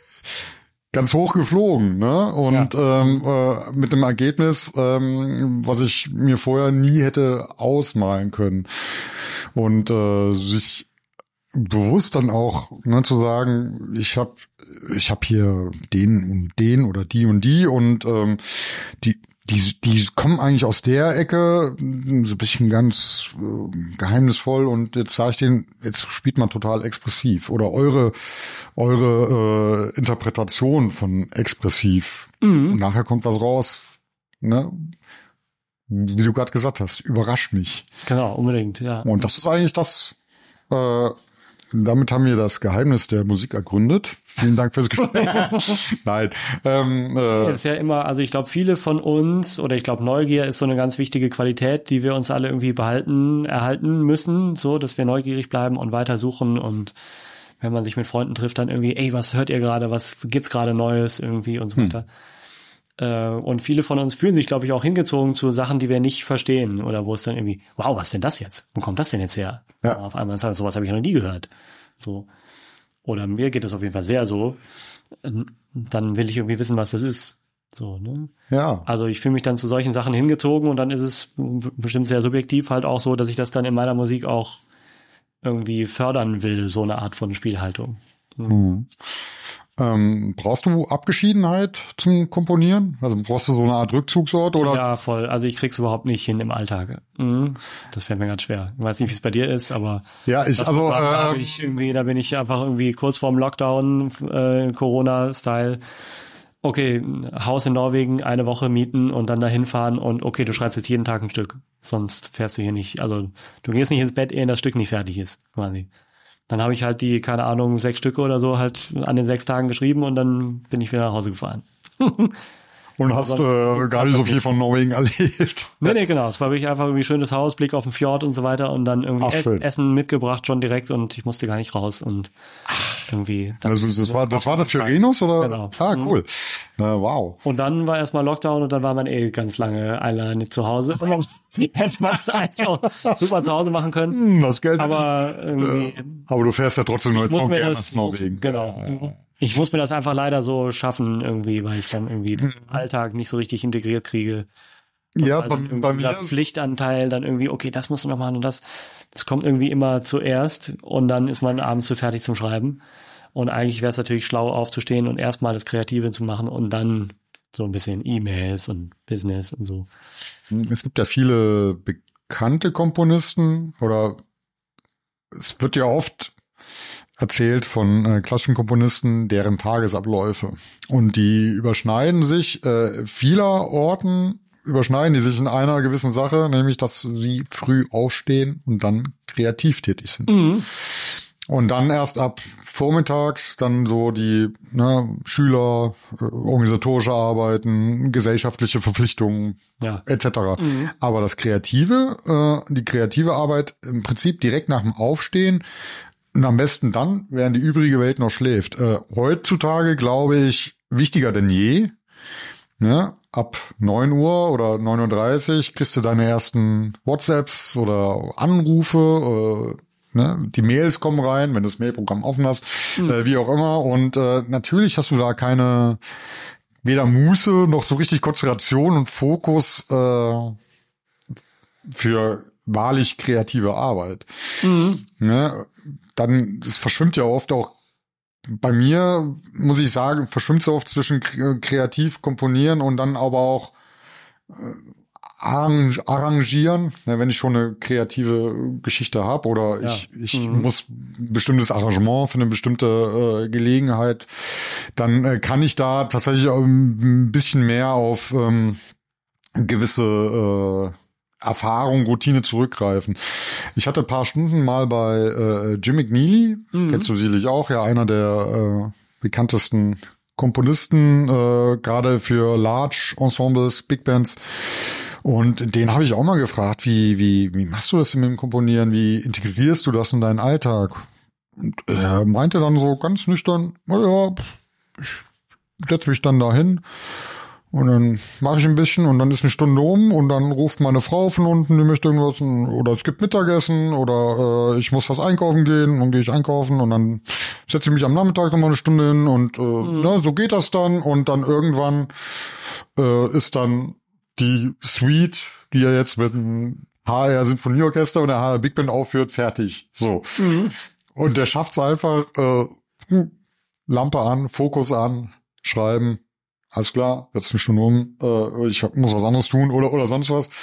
ganz hoch geflogen. Ne? Und ja. ähm, äh, mit dem Ergebnis, ähm, was ich mir vorher nie hätte ausmalen können. Und äh, sich bewusst dann auch, ne, zu sagen, ich habe ich hab hier den und den oder die und die und ähm, die die die kommen eigentlich aus der Ecke, so ein bisschen ganz äh, geheimnisvoll, und jetzt sage ich denen, jetzt spielt man total expressiv, oder eure eure äh, Interpretation von expressiv, mhm. und nachher kommt was raus, ne? Wie du gerade gesagt hast, überrascht mich. Genau, unbedingt, ja. Und das ist eigentlich das, äh, damit haben wir das Geheimnis der Musik ergründet. Vielen Dank fürs Gespräch. Nein. Ähm, äh, das ist ja immer, also ich glaube, viele von uns, oder ich glaube, Neugier ist so eine ganz wichtige Qualität, die wir uns alle irgendwie behalten, erhalten müssen, so, dass wir neugierig bleiben und weiter suchen, und wenn man sich mit Freunden trifft, dann irgendwie, ey, was hört ihr gerade, was gibt's gerade Neues irgendwie und so weiter. Hm. Und viele von uns fühlen sich, glaube ich, auch hingezogen zu Sachen, die wir nicht verstehen, oder wo es dann irgendwie, wow, was ist denn das jetzt? Wo kommt das denn jetzt her? Ja. Auf einmal ist halt, sowas habe ich noch nie gehört. So. Oder mir geht das auf jeden Fall sehr so. Dann will ich irgendwie wissen, was das ist. So, ne? Ja. Also ich fühle mich dann zu solchen Sachen hingezogen, und dann ist es bestimmt sehr subjektiv halt auch so, dass ich das dann in meiner Musik auch irgendwie fördern will, so eine Art von Spielhaltung. Mhm. Ähm, brauchst du Abgeschiedenheit zum Komponieren? Also brauchst du so eine Art Rückzugsort, oder? Ja, voll. Also ich krieg's überhaupt nicht hin im Alltag. Mhm. Das fällt mir ganz schwer. Ich weiß nicht, wie es bei dir ist, aber ja, ich also äh, ich irgendwie, da bin ich einfach irgendwie kurz vorm Lockdown, äh, Corona-Style. Okay, Haus in Norwegen, eine Woche mieten und dann dahin fahren, und okay, du schreibst jetzt jeden Tag ein Stück. Sonst fährst du hier nicht. Also du gehst nicht ins Bett, ehe das Stück nicht fertig ist, quasi. Dann habe ich halt die, keine Ahnung, sechs Stücke oder so halt an den sechs Tagen geschrieben, und dann bin ich wieder nach Hause gefahren. Und hast äh, gar nicht so viel von Norwegen erlebt. Nee, nee, genau. Es war wirklich einfach irgendwie schönes Haus, Blick auf den Fjord und so weiter, und dann irgendwie Ach, Ess- Essen mitgebracht schon direkt, und ich musste gar nicht raus, und irgendwie. Also das war das war das für Renus, oder? Genau. Ah, cool. Mhm. Uh, wow. Und dann war erstmal Lockdown, und dann war man eh ganz lange alleine zu Hause. Und dann hätte man es eigentlich auch super zu Hause machen können. Hm, das Geld. Aber irgendwie. Äh, aber du fährst ja trotzdem nur noch gerne nach Norwegen. Genau. Ja. Ich muss mir das einfach leider so schaffen irgendwie, weil ich dann irgendwie den Alltag nicht so richtig integriert kriege. Und ja, bei, bei mir. Pflichtanteil dann irgendwie, okay, das musst du noch machen und das. Das kommt irgendwie immer zuerst, und dann ist man abends zu fertig zum Schreiben. Und eigentlich wäre es natürlich schlau, aufzustehen und erstmal das Kreative zu machen und dann so ein bisschen E-Mails und Business und so. Es gibt ja viele bekannte Komponisten, oder es wird ja oft erzählt von äh, klassischen Komponisten, deren Tagesabläufe. Und die überschneiden sich äh, vieler Orten überschneiden die sich in einer gewissen Sache, nämlich, dass sie früh aufstehen und dann kreativ tätig sind. Mhm. Und dann erst ab vormittags dann so die ne, Schüler, äh, organisatorische Arbeiten, gesellschaftliche Verpflichtungen ja. et cetera. Mhm. Aber das Kreative, äh, die kreative Arbeit im Prinzip direkt nach dem Aufstehen und am besten dann, während die übrige Welt noch schläft. Äh, heutzutage glaube ich wichtiger denn je. Ne? Ab neun Uhr oder neun Uhr dreißig kriegst du deine ersten WhatsApps oder Anrufe. Äh, Ne, die Mails kommen rein, wenn du das Mailprogramm offen hast, mhm. äh, wie auch immer. Und äh, natürlich hast du da keine, weder Muße noch so richtig Konzentration und Fokus äh, für wahrlich kreative Arbeit. Mhm. Ne, dann, es verschwimmt ja oft auch, bei mir, muss ich sagen, verschwimmt es oft zwischen kreativ komponieren und dann aber auch äh, arrangieren, wenn ich schon eine kreative Geschichte habe oder ja. ich, ich mhm. muss ein bestimmtes Arrangement für eine bestimmte äh, Gelegenheit, dann äh, kann ich da tatsächlich ein bisschen mehr auf ähm, gewisse äh, Erfahrung, Routine zurückgreifen. Ich hatte ein paar Stunden mal bei äh, Jim McNeely, mhm. kennst du sicherlich auch, ja einer der äh, bekanntesten Komponisten, äh, gerade für Large Ensembles, Big Bands. Und den habe ich auch mal gefragt, wie wie wie machst du das mit dem Komponieren? Wie integrierst du das in deinen Alltag? Und er meinte dann so ganz nüchtern, na ja, ich setze mich dann dahin und dann mache ich ein bisschen und dann ist eine Stunde um und dann ruft meine Frau von unten, die möchte irgendwas oder es gibt Mittagessen oder äh, ich muss was einkaufen gehen und gehe ich einkaufen und dann setze ich mich am Nachmittag nochmal eine Stunde hin und äh, mhm. ne, so geht das dann und dann irgendwann äh, ist dann die Suite, die er jetzt mit dem H R Sinfonieorchester und der H R Big Band aufführt, fertig. So. Mhm. Und der schafft's einfach, äh, Lampe an, Fokus an, schreiben, alles klar, jetzt eine Stunde um, äh, ich muss was anderes tun oder oder sonst was.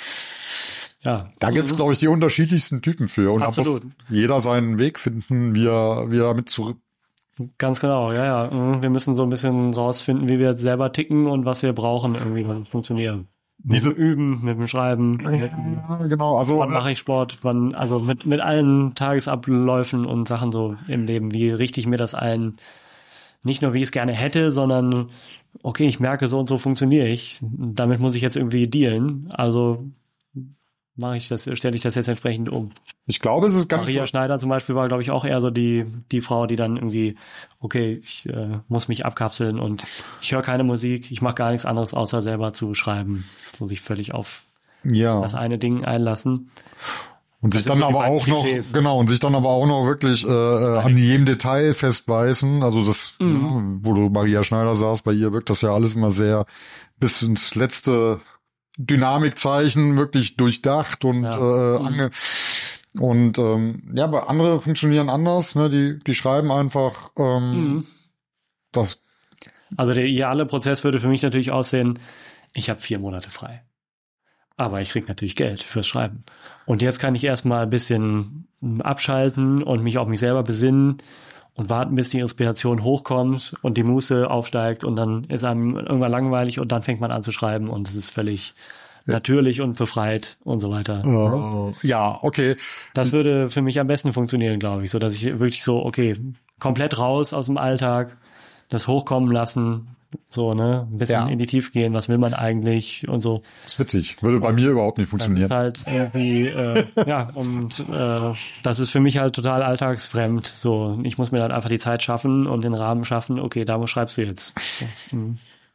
Ja. Da gibt's, mhm. glaube ich, die unterschiedlichsten Typen für. Und absolut. Da muss jeder seinen Weg finden, wie er, wie er damit zurück. Ganz genau, ja, ja. Wir müssen so ein bisschen rausfinden, wie wir selber ticken und was wir brauchen, irgendwie, was funktionieren. Mit dem Üben, mit dem Schreiben. Ja, genau. Also wann mache ich Sport? Wann, also mit mit allen Tagesabläufen und Sachen so im Leben. Wie richte ich mir das ein? Nicht nur, wie ich es gerne hätte, sondern okay, ich merke, so und so funktioniere ich. Damit muss ich jetzt irgendwie dealen. Also mache ich das, stelle ich das jetzt entsprechend um. Ich glaube, es ist ganz Maria Schneider zum Beispiel war, glaube ich, auch eher so die die Frau, die dann irgendwie, okay, ich äh, muss mich abkapseln und ich höre keine Musik, ich mache gar nichts anderes, außer selber zu schreiben. So sich völlig auf ja. das eine Ding einlassen. Und sich dann aber auch noch, genau, und sich dann aber auch noch wirklich äh, an jedem Detail festbeißen. Also das, mhm. ja, wo du Maria Schneider sagst, bei ihr wirkt das ja alles immer sehr bis ins letzte Dynamikzeichen wirklich durchdacht und ja. äh, ange und ähm, ja, aber andere funktionieren anders, ne? Die die schreiben einfach ähm, mhm. das. Also der ideale Prozess würde für mich natürlich aussehen: Ich habe vier Monate frei, aber ich krieg natürlich Geld fürs Schreiben und jetzt kann ich erstmal ein bisschen abschalten und mich auf mich selber besinnen und warten, bis die Inspiration hochkommt und die Muße aufsteigt und dann ist einem irgendwann langweilig und dann fängt man an zu schreiben und es ist völlig natürlich und befreit und so weiter. Uh, ja, okay. Das würde für mich am besten funktionieren, glaube ich, so dass ich wirklich so, okay, komplett raus aus dem Alltag, das hochkommen lassen, so, ne, ein bisschen ja. in die Tiefe gehen, was will man eigentlich und so. Das ist witzig, würde bei mir überhaupt nicht funktionieren. Das ist halt irgendwie, äh, ja, und äh, das ist für mich halt total alltagsfremd, so. Ich muss mir dann einfach die Zeit schaffen und den Rahmen schaffen, okay, da schreibst du jetzt. So. Mhm.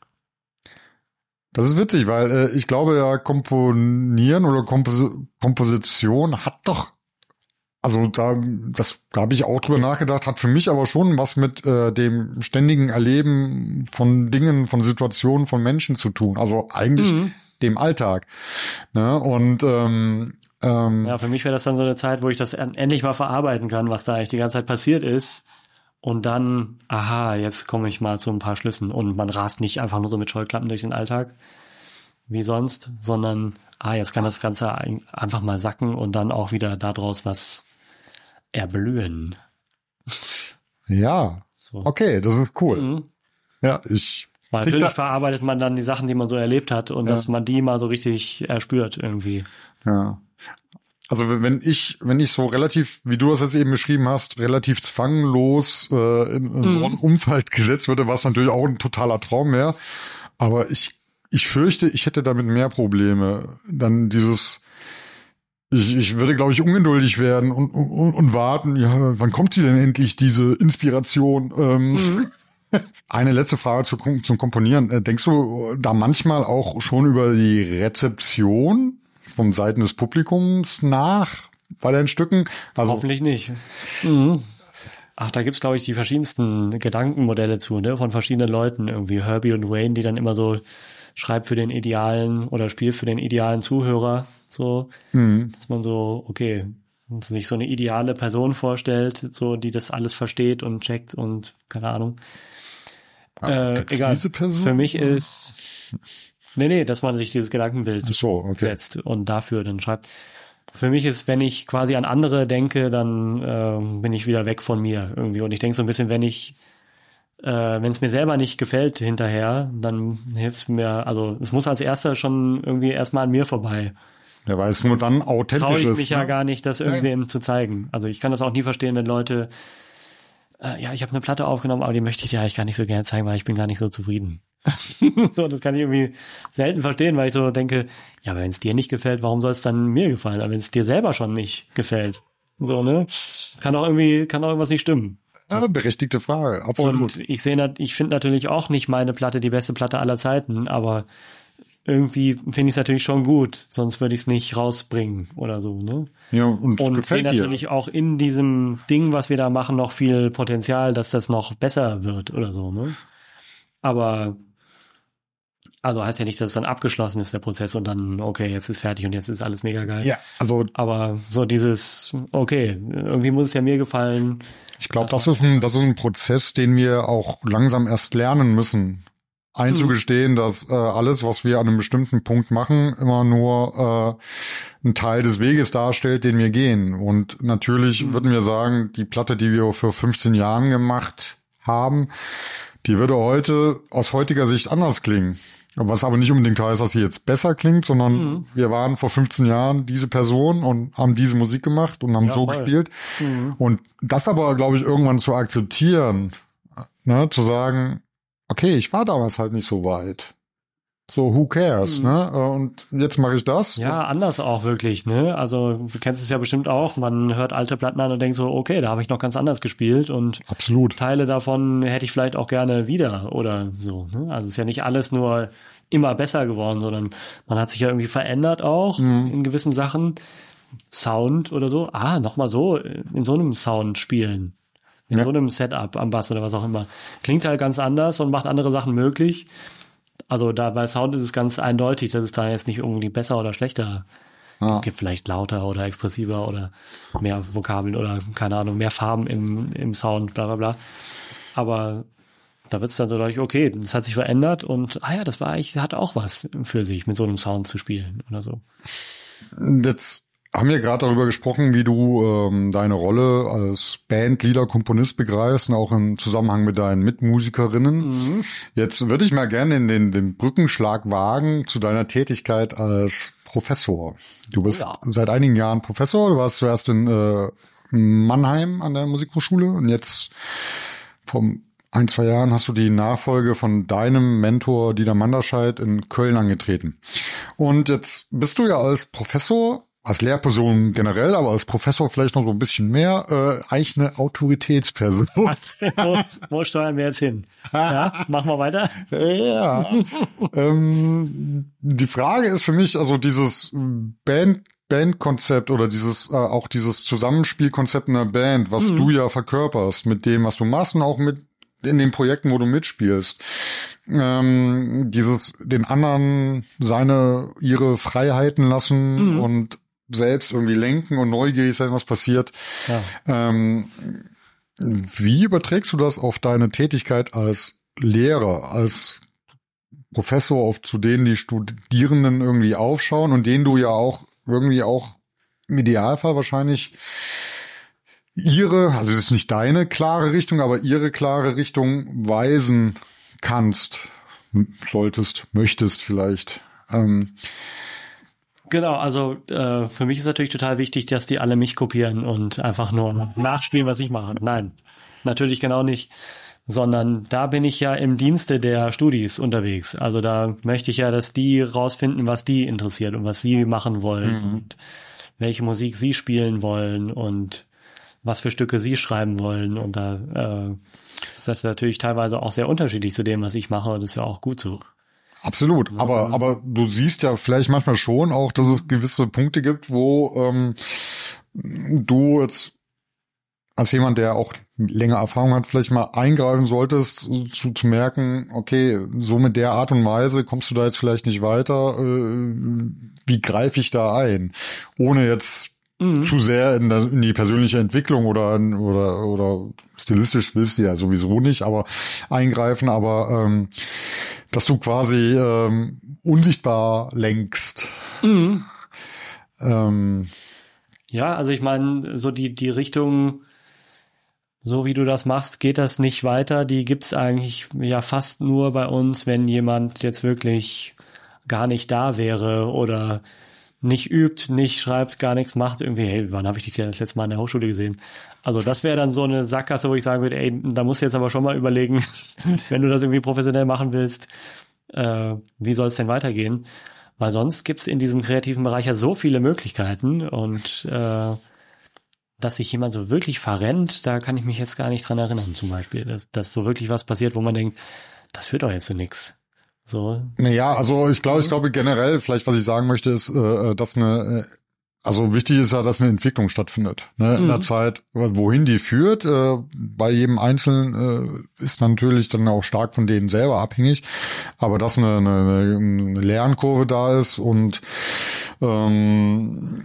Das ist witzig, weil äh, ich glaube ja, Komponieren oder Kompos- Komposition hat doch, also da, das da habe ich auch drüber nachgedacht, hat für mich aber schon was mit äh, dem ständigen Erleben von Dingen, von Situationen, von Menschen zu tun. Also eigentlich mhm. dem Alltag. Ne? Und ähm, ähm, ja, für mich wäre das dann so eine Zeit, wo ich das endlich mal verarbeiten kann, was da eigentlich die ganze Zeit passiert ist. Und dann, aha, jetzt komme ich mal zu ein paar Schlüssen. Und man rast nicht einfach nur so mit Scheuklappen durch den Alltag, wie sonst, sondern, ah, jetzt kann das Ganze einfach mal sacken und dann auch wieder daraus was erblühen. Ja, so. Okay, das ist cool. Mhm. Ja, ich... Weil natürlich verarbeitet man dann die Sachen, die man so erlebt hat und Ja. dass man die mal so richtig erspürt irgendwie. Ja. Also wenn ich, wenn ich so relativ, wie du das jetzt eben beschrieben hast, relativ zwanglos äh, in, in so ein Umfeld gesetzt würde, was natürlich auch ein totaler Traum wäre. Aber ich, ich fürchte, ich hätte damit mehr Probleme. Dann dieses, ich, ich würde, glaube ich, ungeduldig werden und, und, und warten, ja, wann kommt die denn endlich, diese Inspiration? Ähm, mhm. Eine letzte Frage zu, zum Komponieren. Denkst du da manchmal auch schon über die Rezeption vom Seiten des Publikums nach bei deinen Stücken? Also hoffentlich nicht. Mhm. Ach, da gibt's, glaube ich, die verschiedensten Gedankenmodelle zu, ne, von verschiedenen Leuten, irgendwie Herbie und Wayne, die dann immer so schreibt für den idealen oder spielt für den idealen Zuhörer, so, mhm. dass man so, okay, sich so eine ideale Person vorstellt, so, die das alles versteht und checkt und keine Ahnung. Ja, äh, egal. Diese Person? Für mich ist, nee, nee, dass man sich dieses Gedankenbild so, okay. setzt und dafür dann schreibt. Für mich ist, wenn ich quasi an andere denke, dann äh, bin ich wieder weg von mir irgendwie. Und ich denke so ein bisschen, wenn ich, äh, wenn es mir selber nicht gefällt hinterher, dann hilft es mir, also es muss als erster schon irgendwie erstmal an mir vorbei. Ja, weil es nur dann authentisch Traue ich ist. mich ne? ja gar nicht, das irgendwem ja. zu zeigen. Also ich kann das auch nie verstehen, wenn Leute, äh, ja, ich habe eine Platte aufgenommen, aber die möchte ich dir eigentlich gar nicht so gerne zeigen, weil ich bin gar nicht so zufrieden. So, das kann ich irgendwie selten verstehen, weil ich so denke, ja, aber wenn es dir nicht gefällt, warum soll es dann mir gefallen? Aber wenn es dir selber schon nicht gefällt, so, ne? Kann auch irgendwie, kann auch irgendwas nicht stimmen. So. Ja, berechtigte Frage, absolut. Und ich sehe, ich finde natürlich auch nicht meine Platte die beste Platte aller Zeiten, aber irgendwie finde ich es natürlich schon gut, sonst würde ich es nicht rausbringen oder so, ne? Ja, und, und sehe natürlich dir. Auch in diesem Ding, was wir da machen, noch viel Potenzial, dass das noch besser wird oder so, ne? Aber also heißt ja nicht, dass es dann abgeschlossen ist, der Prozess, und dann, okay, jetzt ist fertig und jetzt ist alles mega geil. Ja, also. Aber so dieses, okay, irgendwie muss es ja mir gefallen. Ich glaube, das ist ein, das ist ein Prozess, den wir auch langsam erst lernen müssen. Einzugestehen, mhm. dass äh, alles, was wir an einem bestimmten Punkt machen, immer nur äh, ein Teil des Weges darstellt, den wir gehen. Und natürlich mhm. würden wir sagen, die Platte, die wir vor fünfzehn Jahren gemacht haben, die würde heute aus heutiger Sicht anders klingen. Was aber nicht unbedingt heißt, dass sie jetzt besser klingt, sondern mhm. wir waren vor fünfzehn Jahren diese Person und haben diese Musik gemacht und haben ja, so voll. gespielt. Mhm. Und das aber, glaube ich, irgendwann zu akzeptieren, ne, zu sagen, okay, ich war damals halt nicht so weit. So, who cares, mhm. ne? Und jetzt mache ich das. Ja, anders auch wirklich, ne? Also, du kennst es ja bestimmt auch. Man hört alte Platten an und denkt so, okay, da habe ich noch ganz anders gespielt und absolut. Teile davon hätte ich vielleicht auch gerne wieder oder so, ne? Also, es ist ja nicht alles nur immer besser geworden, sondern man hat sich ja irgendwie verändert auch mhm. in gewissen Sachen. Sound oder so. Ah, nochmal so in so einem Sound spielen. In ja. so einem Setup am Bass oder was auch immer. Klingt halt ganz anders und macht andere Sachen möglich. Also da bei Sound ist es ganz eindeutig, dass es da jetzt nicht irgendwie besser oder schlechter ah. gibt. Vielleicht lauter oder expressiver oder mehr Vokabeln oder keine Ahnung, mehr Farben im, im Sound, bla bla bla. Aber da wird es dann so deutlich, okay, das hat sich verändert und ah ja, das war eigentlich, hat auch was für sich, mit so einem Sound zu spielen oder so. Jetzt haben wir gerade darüber gesprochen, wie du ähm, deine Rolle als Bandleader, Komponist begreifst und auch im Zusammenhang mit deinen Mitmusikerinnen. Mhm. Jetzt würde ich mal gerne in den, den Brückenschlag wagen zu deiner Tätigkeit als Professor. Du bist ja. seit einigen Jahren Professor. Du warst zuerst in äh, Mannheim an der Musikhochschule und jetzt vom ein, zwei Jahren hast du die Nachfolge von deinem Mentor Dieter Manderscheid in Köln angetreten. Und jetzt bist du ja als Professor, als Lehrperson generell, aber als Professor vielleicht noch so ein bisschen mehr, äh, eigentlich eine Autoritätsperson. wo, wo steuern wir jetzt hin? Ja, machen wir weiter? Ja. ähm, die Frage ist für mich, also dieses Band, Bandkonzept oder dieses, äh, auch dieses Zusammenspielkonzept einer Band, was mhm. du ja verkörperst mit dem, was du machst und auch mit in den Projekten, wo du mitspielst. Ähm, dieses, den anderen seine, ihre Freiheiten lassen mhm. und selbst irgendwie lenken und neugierig sein, was passiert. Ja. Ähm, wie überträgst du das auf deine Tätigkeit als Lehrer, als Professor, auf zu denen die Studierenden irgendwie aufschauen und denen du ja auch irgendwie auch im Idealfall wahrscheinlich ihre, also es ist nicht deine klare Richtung, aber ihre klare Richtung weisen kannst? solltest, möchtest vielleicht. Ähm, Genau, also äh, für mich ist natürlich total wichtig, dass die alle mich kopieren und einfach nur nachspielen, was ich mache. Nein, natürlich genau nicht. Sondern da bin ich ja im Dienste der Studis unterwegs. Also da möchte ich ja, dass die rausfinden, was die interessiert und was sie machen wollen mhm. und welche Musik sie spielen wollen und was für Stücke sie schreiben wollen. Und da äh, ist das natürlich teilweise auch sehr unterschiedlich zu dem, was ich mache. Und das ist ja auch gut so. Absolut, aber aber du siehst ja vielleicht manchmal schon auch, dass es gewisse Punkte gibt, wo ähm, du jetzt als jemand, der auch länger Erfahrung hat, vielleicht mal eingreifen solltest, zu, zu merken, okay, so mit der Art und Weise kommst du da jetzt vielleicht nicht weiter, äh, wie greife ich da ein? Ohne jetzt mhm. zu sehr in, der, in die persönliche Entwicklung oder oder oder stilistisch willst du ja sowieso nicht, aber eingreifen, aber ähm, dass du quasi ähm, unsichtbar lenkst. Mhm. Ähm, ja, also ich meine, so die die Richtung, so wie du das machst, geht das nicht weiter. Die gibt's eigentlich ja fast nur bei uns, wenn jemand jetzt wirklich gar nicht da wäre oder nicht übt, nicht schreibt, gar nichts macht. Irgendwie, hey, wann habe ich dich denn das letzte Mal in der Hochschule gesehen? Also das wäre dann so eine Sackgasse, wo ich sagen würde, ey, da musst du jetzt aber schon mal überlegen, wenn du das irgendwie professionell machen willst, äh, wie soll es denn weitergehen? Weil sonst gibt's in diesem kreativen Bereich ja so viele Möglichkeiten und äh, dass sich jemand so wirklich verrennt, da kann ich mich jetzt gar nicht dran erinnern zum Beispiel, dass, dass so wirklich was passiert, wo man denkt, das führt doch jetzt zu nichts. So. Naja, also ich glaube, ich glaube generell, vielleicht was ich sagen möchte, ist, äh, dass eine, äh, also wichtig ist ja, dass eine Entwicklung stattfindet. Ne? Mhm. In der Zeit, wohin die führt, äh, bei jedem Einzelnen äh, ist natürlich dann auch stark von denen selber abhängig, aber dass eine, eine, eine Lernkurve da ist und ähm,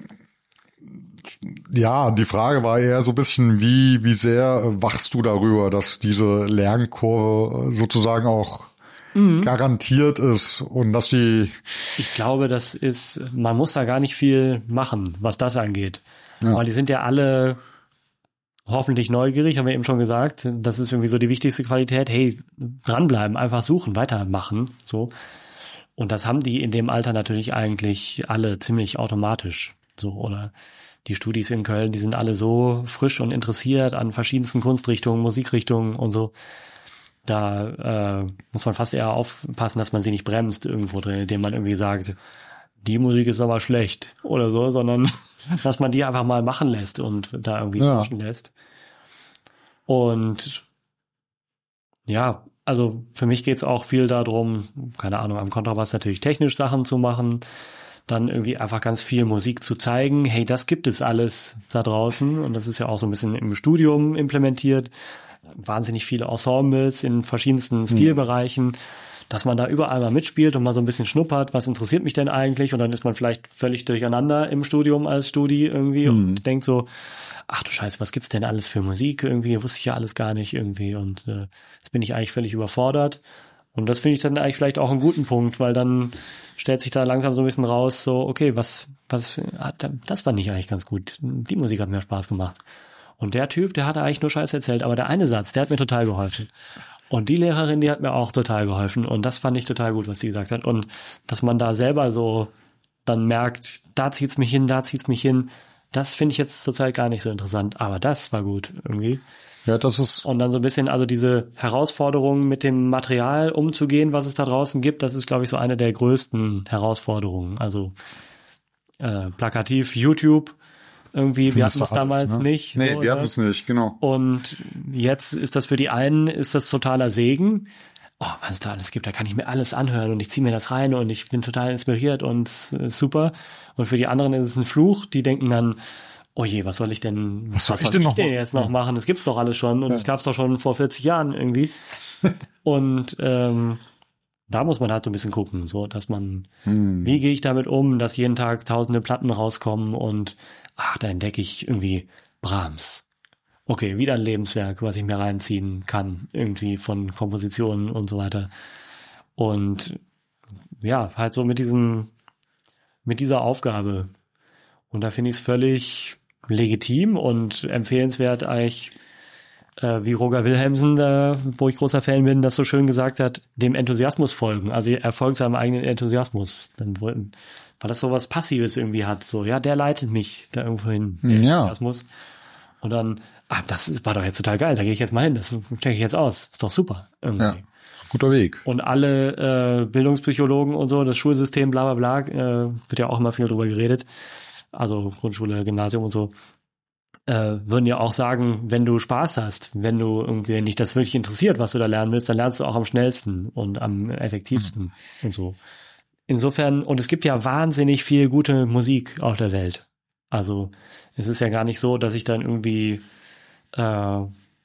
ja, die Frage war eher so ein bisschen, wie wie sehr wachst du darüber, dass diese Lernkurve sozusagen auch Mhm. garantiert ist und dass die... Ich glaube, das ist, man muss da gar nicht viel machen, was das angeht. Ja. Weil die sind ja alle hoffentlich neugierig, haben wir eben schon gesagt. Das ist irgendwie so die wichtigste Qualität. Hey, dranbleiben, einfach suchen, weitermachen, so. Und das haben die in dem Alter natürlich eigentlich alle ziemlich automatisch, so, oder? Die Studis in Köln, die sind alle so frisch und interessiert an verschiedensten Kunstrichtungen, Musikrichtungen und so. Da äh, muss man fast eher aufpassen, dass man sie nicht bremst irgendwo drin, indem man irgendwie sagt, die Musik ist aber schlecht oder so, sondern dass man die einfach mal machen lässt und da irgendwie ja. forschen lässt. Und ja, also für mich geht's auch viel darum, keine Ahnung, am Kontrabass natürlich technisch Sachen zu machen, dann irgendwie einfach ganz viel Musik zu zeigen, hey, das gibt es alles da draußen und das ist ja auch so ein bisschen im Studium implementiert. Wahnsinnig viele Ensembles in verschiedensten Stilbereichen, dass man da überall mal mitspielt und mal so ein bisschen schnuppert, was interessiert mich denn eigentlich? Und dann ist man vielleicht völlig durcheinander im Studium als Studi irgendwie mhm. und denkt so, ach du Scheiße, was gibt's denn alles für Musik irgendwie? Wusste ich ja alles gar nicht irgendwie und äh, jetzt bin ich eigentlich völlig überfordert. Und das finde ich dann eigentlich vielleicht auch einen guten Punkt, weil dann stellt sich da langsam so ein bisschen raus, so okay, was, was, das fand ich eigentlich ganz gut. Die Musik hat mir Spaß gemacht. Und der Typ, der hat eigentlich nur Scheiß erzählt, aber der eine Satz, der hat mir total geholfen. Und die Lehrerin, die hat mir auch total geholfen. Und das fand ich total gut, was die gesagt hat. Und dass man da selber so dann merkt, da zieht's mich hin, da zieht's mich hin, das finde ich jetzt zurzeit gar nicht so interessant. Aber das war gut irgendwie. Ja, das ist. Und dann so ein bisschen, also diese Herausforderungen mit dem Material umzugehen, was es da draußen gibt, das ist, glaube ich, so eine der größten Herausforderungen. Also äh, plakativ YouTube. Irgendwie, wir hatten es damals ne? nicht. Nee, so, wir hatten es nicht, genau. Und jetzt ist das für die einen, ist das totaler Segen. Oh, was es da alles gibt, da kann ich mir alles anhören und ich ziehe mir das rein und ich bin total inspiriert und super. Und für die anderen ist es ein Fluch, die denken dann, oh je, was soll ich denn, was soll was ich soll denn, ich noch denn jetzt noch machen? Das gibt's doch alles schon und es ja. gab's doch schon vor vierzig Jahren irgendwie. Und ähm, da muss man halt so ein bisschen gucken, so dass man, hm. wie gehe ich damit um, dass jeden Tag tausende Platten rauskommen und ach, da entdecke ich irgendwie Brahms. Okay, wieder ein Lebenswerk, was ich mir reinziehen kann, irgendwie von Kompositionen und so weiter. Und ja, halt so mit diesem, mit dieser Aufgabe. Und da finde ich es völlig legitim und empfehlenswert, eigentlich äh, wie Roger Wilhelmsen, äh, wo ich großer Fan bin, das so schön gesagt hat, dem Enthusiasmus folgen. Also er folgt seinem eigenen Enthusiasmus. Dann weil das so was Passives irgendwie hat. So, ja, der leitet mich da irgendwo hin, der Ja. Enthusiasmus. Und dann, ah, das war doch jetzt total geil, da gehe ich jetzt mal hin, das checke ich jetzt aus. Ist doch super. Irgendwie. Ja, guter Weg. Und alle äh, Bildungspsychologen und so, das Schulsystem, bla bla bla, äh, wird ja auch immer viel drüber geredet. Also Grundschule, Gymnasium und so. Äh, würden ja auch sagen, wenn du Spaß hast, wenn du irgendwie nicht das wirklich interessiert, was du da lernen willst, dann lernst du auch am schnellsten und am effektivsten mhm. und so. Insofern, und es gibt ja wahnsinnig viel gute Musik auf der Welt. Also es ist ja gar nicht so, dass ich dann irgendwie, äh,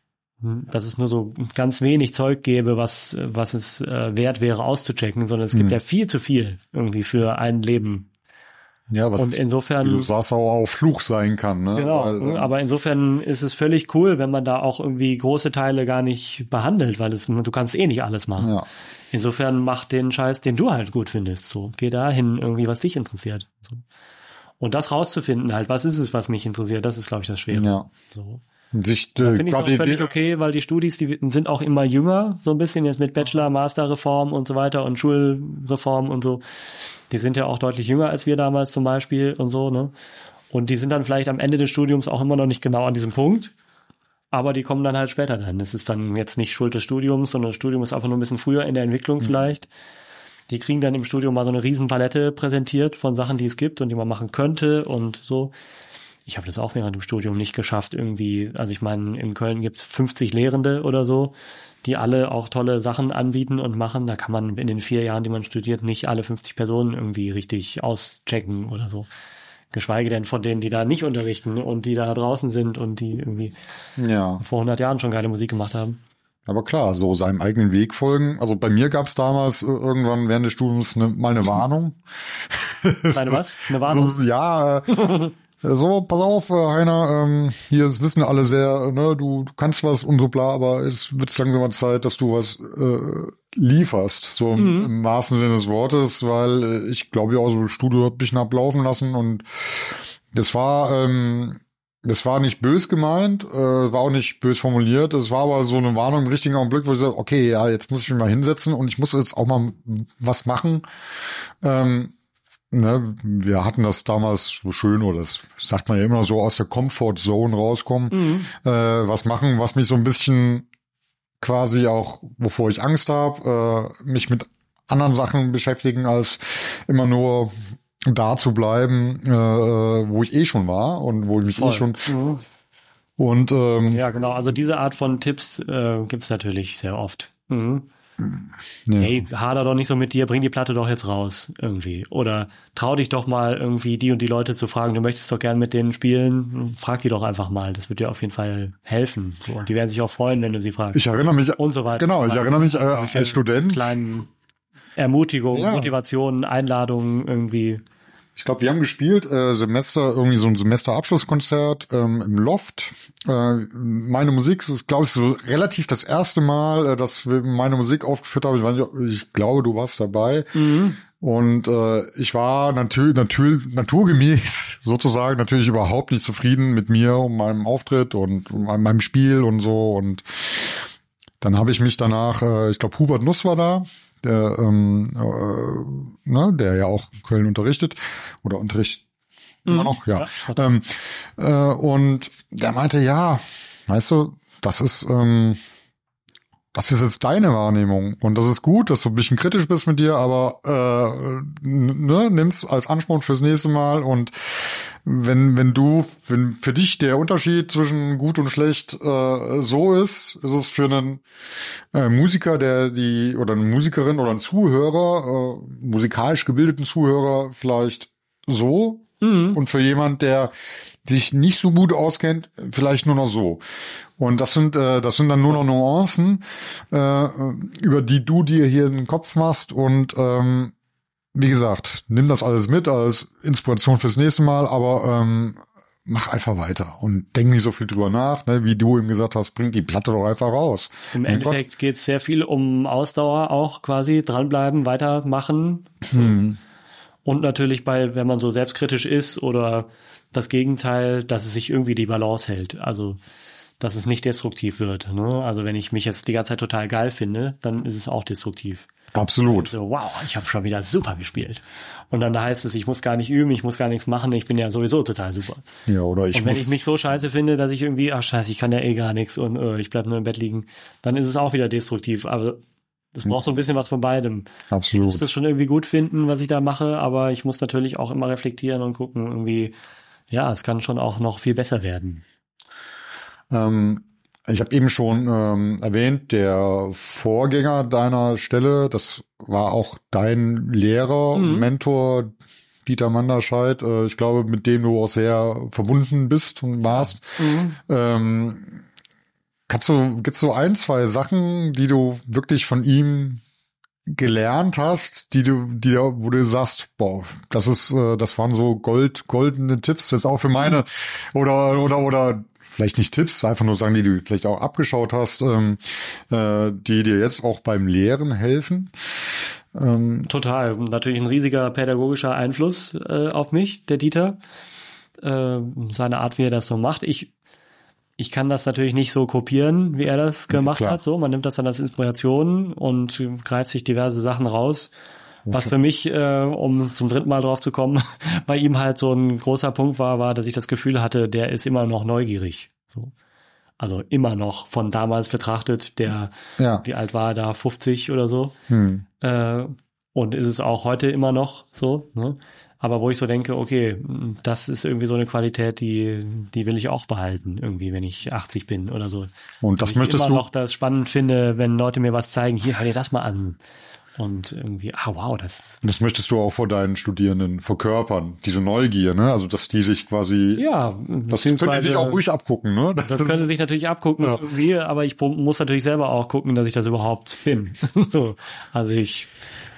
dass es nur so ganz wenig Zeug gäbe, was was es äh, wert wäre auszuchecken, sondern es gibt mhm. ja viel zu viel irgendwie für ein Leben. Ja, was und insofern, wie du sagst, auch auf Fluch sein kann. Ne? Genau, weil, ähm, aber insofern ist es völlig cool, wenn man da auch irgendwie große Teile gar nicht behandelt, weil es du kannst eh nicht alles machen. Ja. Insofern mach den Scheiß, den du halt gut findest. So, geh dahin irgendwie, was dich interessiert. So. Und das rauszufinden halt, was ist es, was mich interessiert, das ist, glaube ich, das Schwere. Ja. So. Sich, äh, finde ich auch völlig okay, weil die Studis, die sind auch immer jünger, so ein bisschen jetzt mit Bachelor, Masterreform und so weiter und Schulreform und so. Die sind ja auch deutlich jünger als wir damals zum Beispiel und so, ne? Und die sind dann vielleicht am Ende des Studiums auch immer noch nicht genau an diesem Punkt, aber die kommen dann halt später dann. Das ist dann jetzt nicht Schuld des Studiums, sondern das Studium ist einfach nur ein bisschen früher in der Entwicklung mhm. vielleicht. Die kriegen dann im Studium mal so eine Riesenpalette präsentiert von Sachen, die es gibt und die man machen könnte und so. Ich habe das auch während dem Studium nicht geschafft irgendwie. Also ich meine, in Köln gibt's fünfzig Lehrende oder so, die alle auch tolle Sachen anbieten und machen. Da kann man in den vier Jahren, die man studiert, nicht alle fünfzig Personen irgendwie richtig auschecken oder so. Geschweige denn von denen, die da nicht unterrichten und die da draußen sind und die irgendwie ja. vor hundert Jahren schon geile Musik gemacht haben. Aber klar, so seinem eigenen Weg folgen. Also bei mir gab's damals irgendwann während des Studiums ne, mal eine Warnung. Eine was? Eine Warnung? Ja, so, pass auf, Heiner, ähm, hier, das wissen alle sehr, ne, du, du kannst was und so bla, aber es wird langsam mal Zeit, dass du was äh, lieferst, so mhm. im wahrsten Sinne des Wortes, weil äh, ich glaube ja auch so, das Studio hat ein bisschen ablaufen lassen und das war, ähm, das war nicht bös gemeint, äh, war auch nicht bös formuliert, es war aber so eine Warnung im richtigen Augenblick, wo ich sage, okay, ja, jetzt muss ich mich mal hinsetzen und ich muss jetzt auch mal was machen, ähm, Ne, wir hatten das damals so schön, oder das sagt man ja immer so, aus der Comfort Zone rauskommen, mhm. äh, was machen, was mich so ein bisschen quasi auch, wovor ich Angst habe, äh, mich mit anderen Sachen beschäftigen, als immer nur da zu bleiben, äh, wo ich eh schon war und wo ich mich Voll. eh schon mhm. und ähm, ja, genau, also diese Art von Tipps äh, gibt's natürlich sehr oft. Mhm. Ja. Hey, hader doch nicht so mit dir, bring die Platte doch jetzt raus, irgendwie. Oder trau dich doch mal irgendwie die und die Leute zu fragen, du möchtest doch gern mit denen spielen, frag die doch einfach mal, das wird dir auf jeden Fall helfen. Und die werden sich auch freuen, wenn du sie fragst. Ich erinnere mich, und so weiter. Genau, ich erinnere mich äh, als Student. Kleinen Ermutigung, ja. Motivationen, Einladungen irgendwie. Ich glaube, wir haben gespielt, äh, Semester, irgendwie so ein Semesterabschlusskonzert ähm, im Loft. Äh, meine Musik ist, glaube ich, so relativ das erste Mal, äh, dass wir meine Musik aufgeführt haben. Ich, weiß nicht, ich glaube, du warst dabei. Mhm. Und äh, ich war natürlich, natürlich, naturgemäß sozusagen natürlich überhaupt nicht zufrieden mit mir und meinem Auftritt und meinem Spiel und so. Und dann habe ich mich danach, äh, ich glaube, Hubert Nuss war da. Der, ähm, äh, ne, der ja auch in Köln unterrichtet oder unterrichtet immer mhm. noch, ja. ja ähm, äh, und der meinte, ja, weißt du, das ist, ähm, das ist jetzt deine Wahrnehmung und das ist gut, dass du ein bisschen kritisch bist mit dir, aber äh, ne, nimm's als Ansporn fürs nächste Mal und wenn wenn du wenn für dich der Unterschied zwischen gut und schlecht äh, so ist, ist es für einen äh, Musiker, der die oder eine Musikerin oder einen Zuhörer, äh, musikalisch gebildeten Zuhörer vielleicht so mhm. und für jemand, der sich nicht so gut auskennt, vielleicht nur noch so. Und das sind äh, das sind dann nur noch Nuancen, äh, über die du dir hier den Kopf machst und ähm, wie gesagt, nimm das alles mit als Inspiration fürs nächste Mal, aber ähm, mach einfach weiter und denk nicht so viel drüber nach, ne? Wie du eben gesagt hast, bring die Platte doch einfach raus. Im mein Endeffekt Gott. Geht's sehr viel um Ausdauer auch quasi, dranbleiben, weitermachen. So. Hm. Und natürlich bei, wenn man so selbstkritisch ist oder das Gegenteil, dass es sich irgendwie die Balance hält. Also dass es nicht destruktiv wird. Ne? Also wenn ich mich jetzt die ganze Zeit total geil finde, dann ist es auch destruktiv. Absolut. So, wow, ich habe schon wieder super gespielt. Und dann heißt es, ich muss gar nicht üben, ich muss gar nichts machen, ich bin ja sowieso total super. Ja, oder ich und wenn muss ich mich so scheiße finde, dass ich irgendwie, ach scheiße, ich kann ja eh gar nichts und äh, ich bleib nur im Bett liegen, dann ist es auch wieder destruktiv. Aber das braucht so ein bisschen was von beidem. Absolut. Ich muss das schon irgendwie gut finden, was ich da mache, aber ich muss natürlich auch immer reflektieren und gucken, irgendwie, ja, es kann schon auch noch viel besser werden. Ähm, ich habe eben schon ähm, erwähnt, der Vorgänger deiner Stelle, das war auch dein Lehrer, Mhm. Mentor, Dieter Manderscheid, äh, ich glaube, mit dem du auch sehr verbunden bist und warst. Mhm. Ähm, kannst du, gibt's so ein, zwei Sachen, die du wirklich von ihm gelernt hast, die du, die, wo du sagst, boah, das ist, äh, das waren so Gold, goldene Tipps, jetzt auch für meine, oder, oder, oder, vielleicht nicht Tipps, einfach nur Sachen, die du vielleicht auch abgeschaut hast, ähm, äh, die dir jetzt auch beim Lehren helfen? Ähm, Total. Natürlich ein riesiger pädagogischer Einfluss äh, auf mich, der Dieter. Äh, seine Art, wie er das so macht. Ich Ich kann das natürlich nicht so kopieren, wie er das gemacht Klar. hat. So, man nimmt das dann als Inspiration und greift sich diverse Sachen raus. Was für mich, äh, um zum dritten Mal drauf zu kommen, bei ihm halt so ein großer Punkt war, war, dass ich das Gefühl hatte, der ist immer noch neugierig. So. Also immer noch von damals betrachtet, der, Ja. wie alt war er da, fünfzig oder so. Hm. Äh, und ist es auch heute immer noch so, ne? Aber wo ich so denke, okay, das ist irgendwie so eine Qualität, die, die will ich auch behalten, irgendwie, wenn ich achtzig bin oder so. Und das ich möchtest immer du noch das spannend finde, wenn Leute mir was zeigen, hier, hör dir das mal an. Und irgendwie, ah wow, das Das möchtest du auch vor deinen Studierenden verkörpern, diese Neugier, ne? Also, dass die sich quasi, ja, das können die beziehungsweise sich auch ruhig abgucken, ne? das können sie sich natürlich abgucken Ja. irgendwie, aber ich muss natürlich selber auch gucken, dass ich das überhaupt bin. So, also ich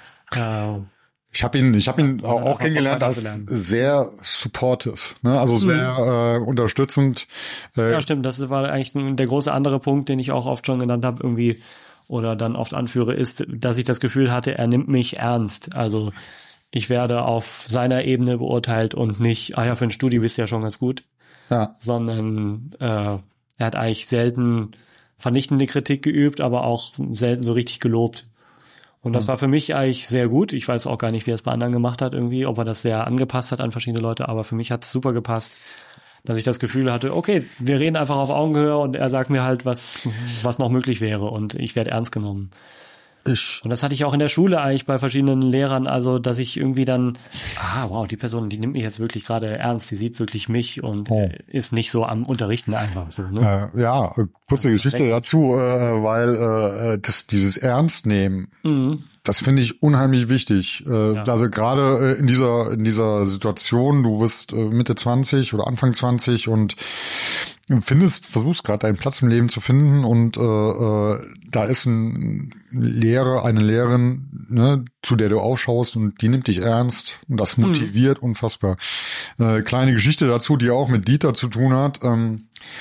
äh, Ich habe ihn, ich habe ihn auch, auch einfach kennengelernt Bock als weiterzulernen. sehr supportive, ne? Also sehr äh, unterstützend. Äh, Ja, stimmt. Das war eigentlich der große andere Punkt, den ich auch oft schon genannt habe, irgendwie oder dann oft anführe, ist, dass ich das Gefühl hatte, er nimmt mich ernst. Also ich werde auf seiner Ebene beurteilt und nicht, ah ja, für ein Studio bist du ja schon ganz gut, ja, sondern äh, er hat eigentlich selten vernichtende Kritik geübt, aber auch selten so richtig gelobt. Und das war für mich eigentlich sehr gut. Ich weiß auch gar nicht, wie er es bei anderen gemacht hat irgendwie, ob er das sehr angepasst hat an verschiedene Leute, aber für mich hat es super gepasst, dass ich das Gefühl hatte, okay, wir reden einfach auf Augenhöhe und er sagt mir halt, was was noch möglich wäre und ich werde ernst genommen. ich, Und das hatte ich auch in der Schule eigentlich bei verschiedenen Lehrern, also dass ich irgendwie dann, ah wow, die Person, die nimmt mich jetzt wirklich gerade ernst, die sieht wirklich mich und Oh. äh, ist nicht so am Unterrichten einfach so. Ne? äh, ja, äh, kurze Geschichte Respekt. dazu, äh, weil äh, das, dieses Ernstnehmen, Mhm. das finde ich unheimlich wichtig. Äh, Ja. Also gerade äh, in dieser in dieser Situation, du bist äh, Mitte zwanzig oder Anfang zwanzig und findest, versuchst gerade deinen Platz im Leben zu finden und äh, äh, da ist ein Lehrer, eine Lehrerin, ne, zu der du aufschaust und die nimmt dich ernst und das motiviert unfassbar. Äh, kleine Geschichte dazu, die auch mit Dieter zu tun hat. Ähm,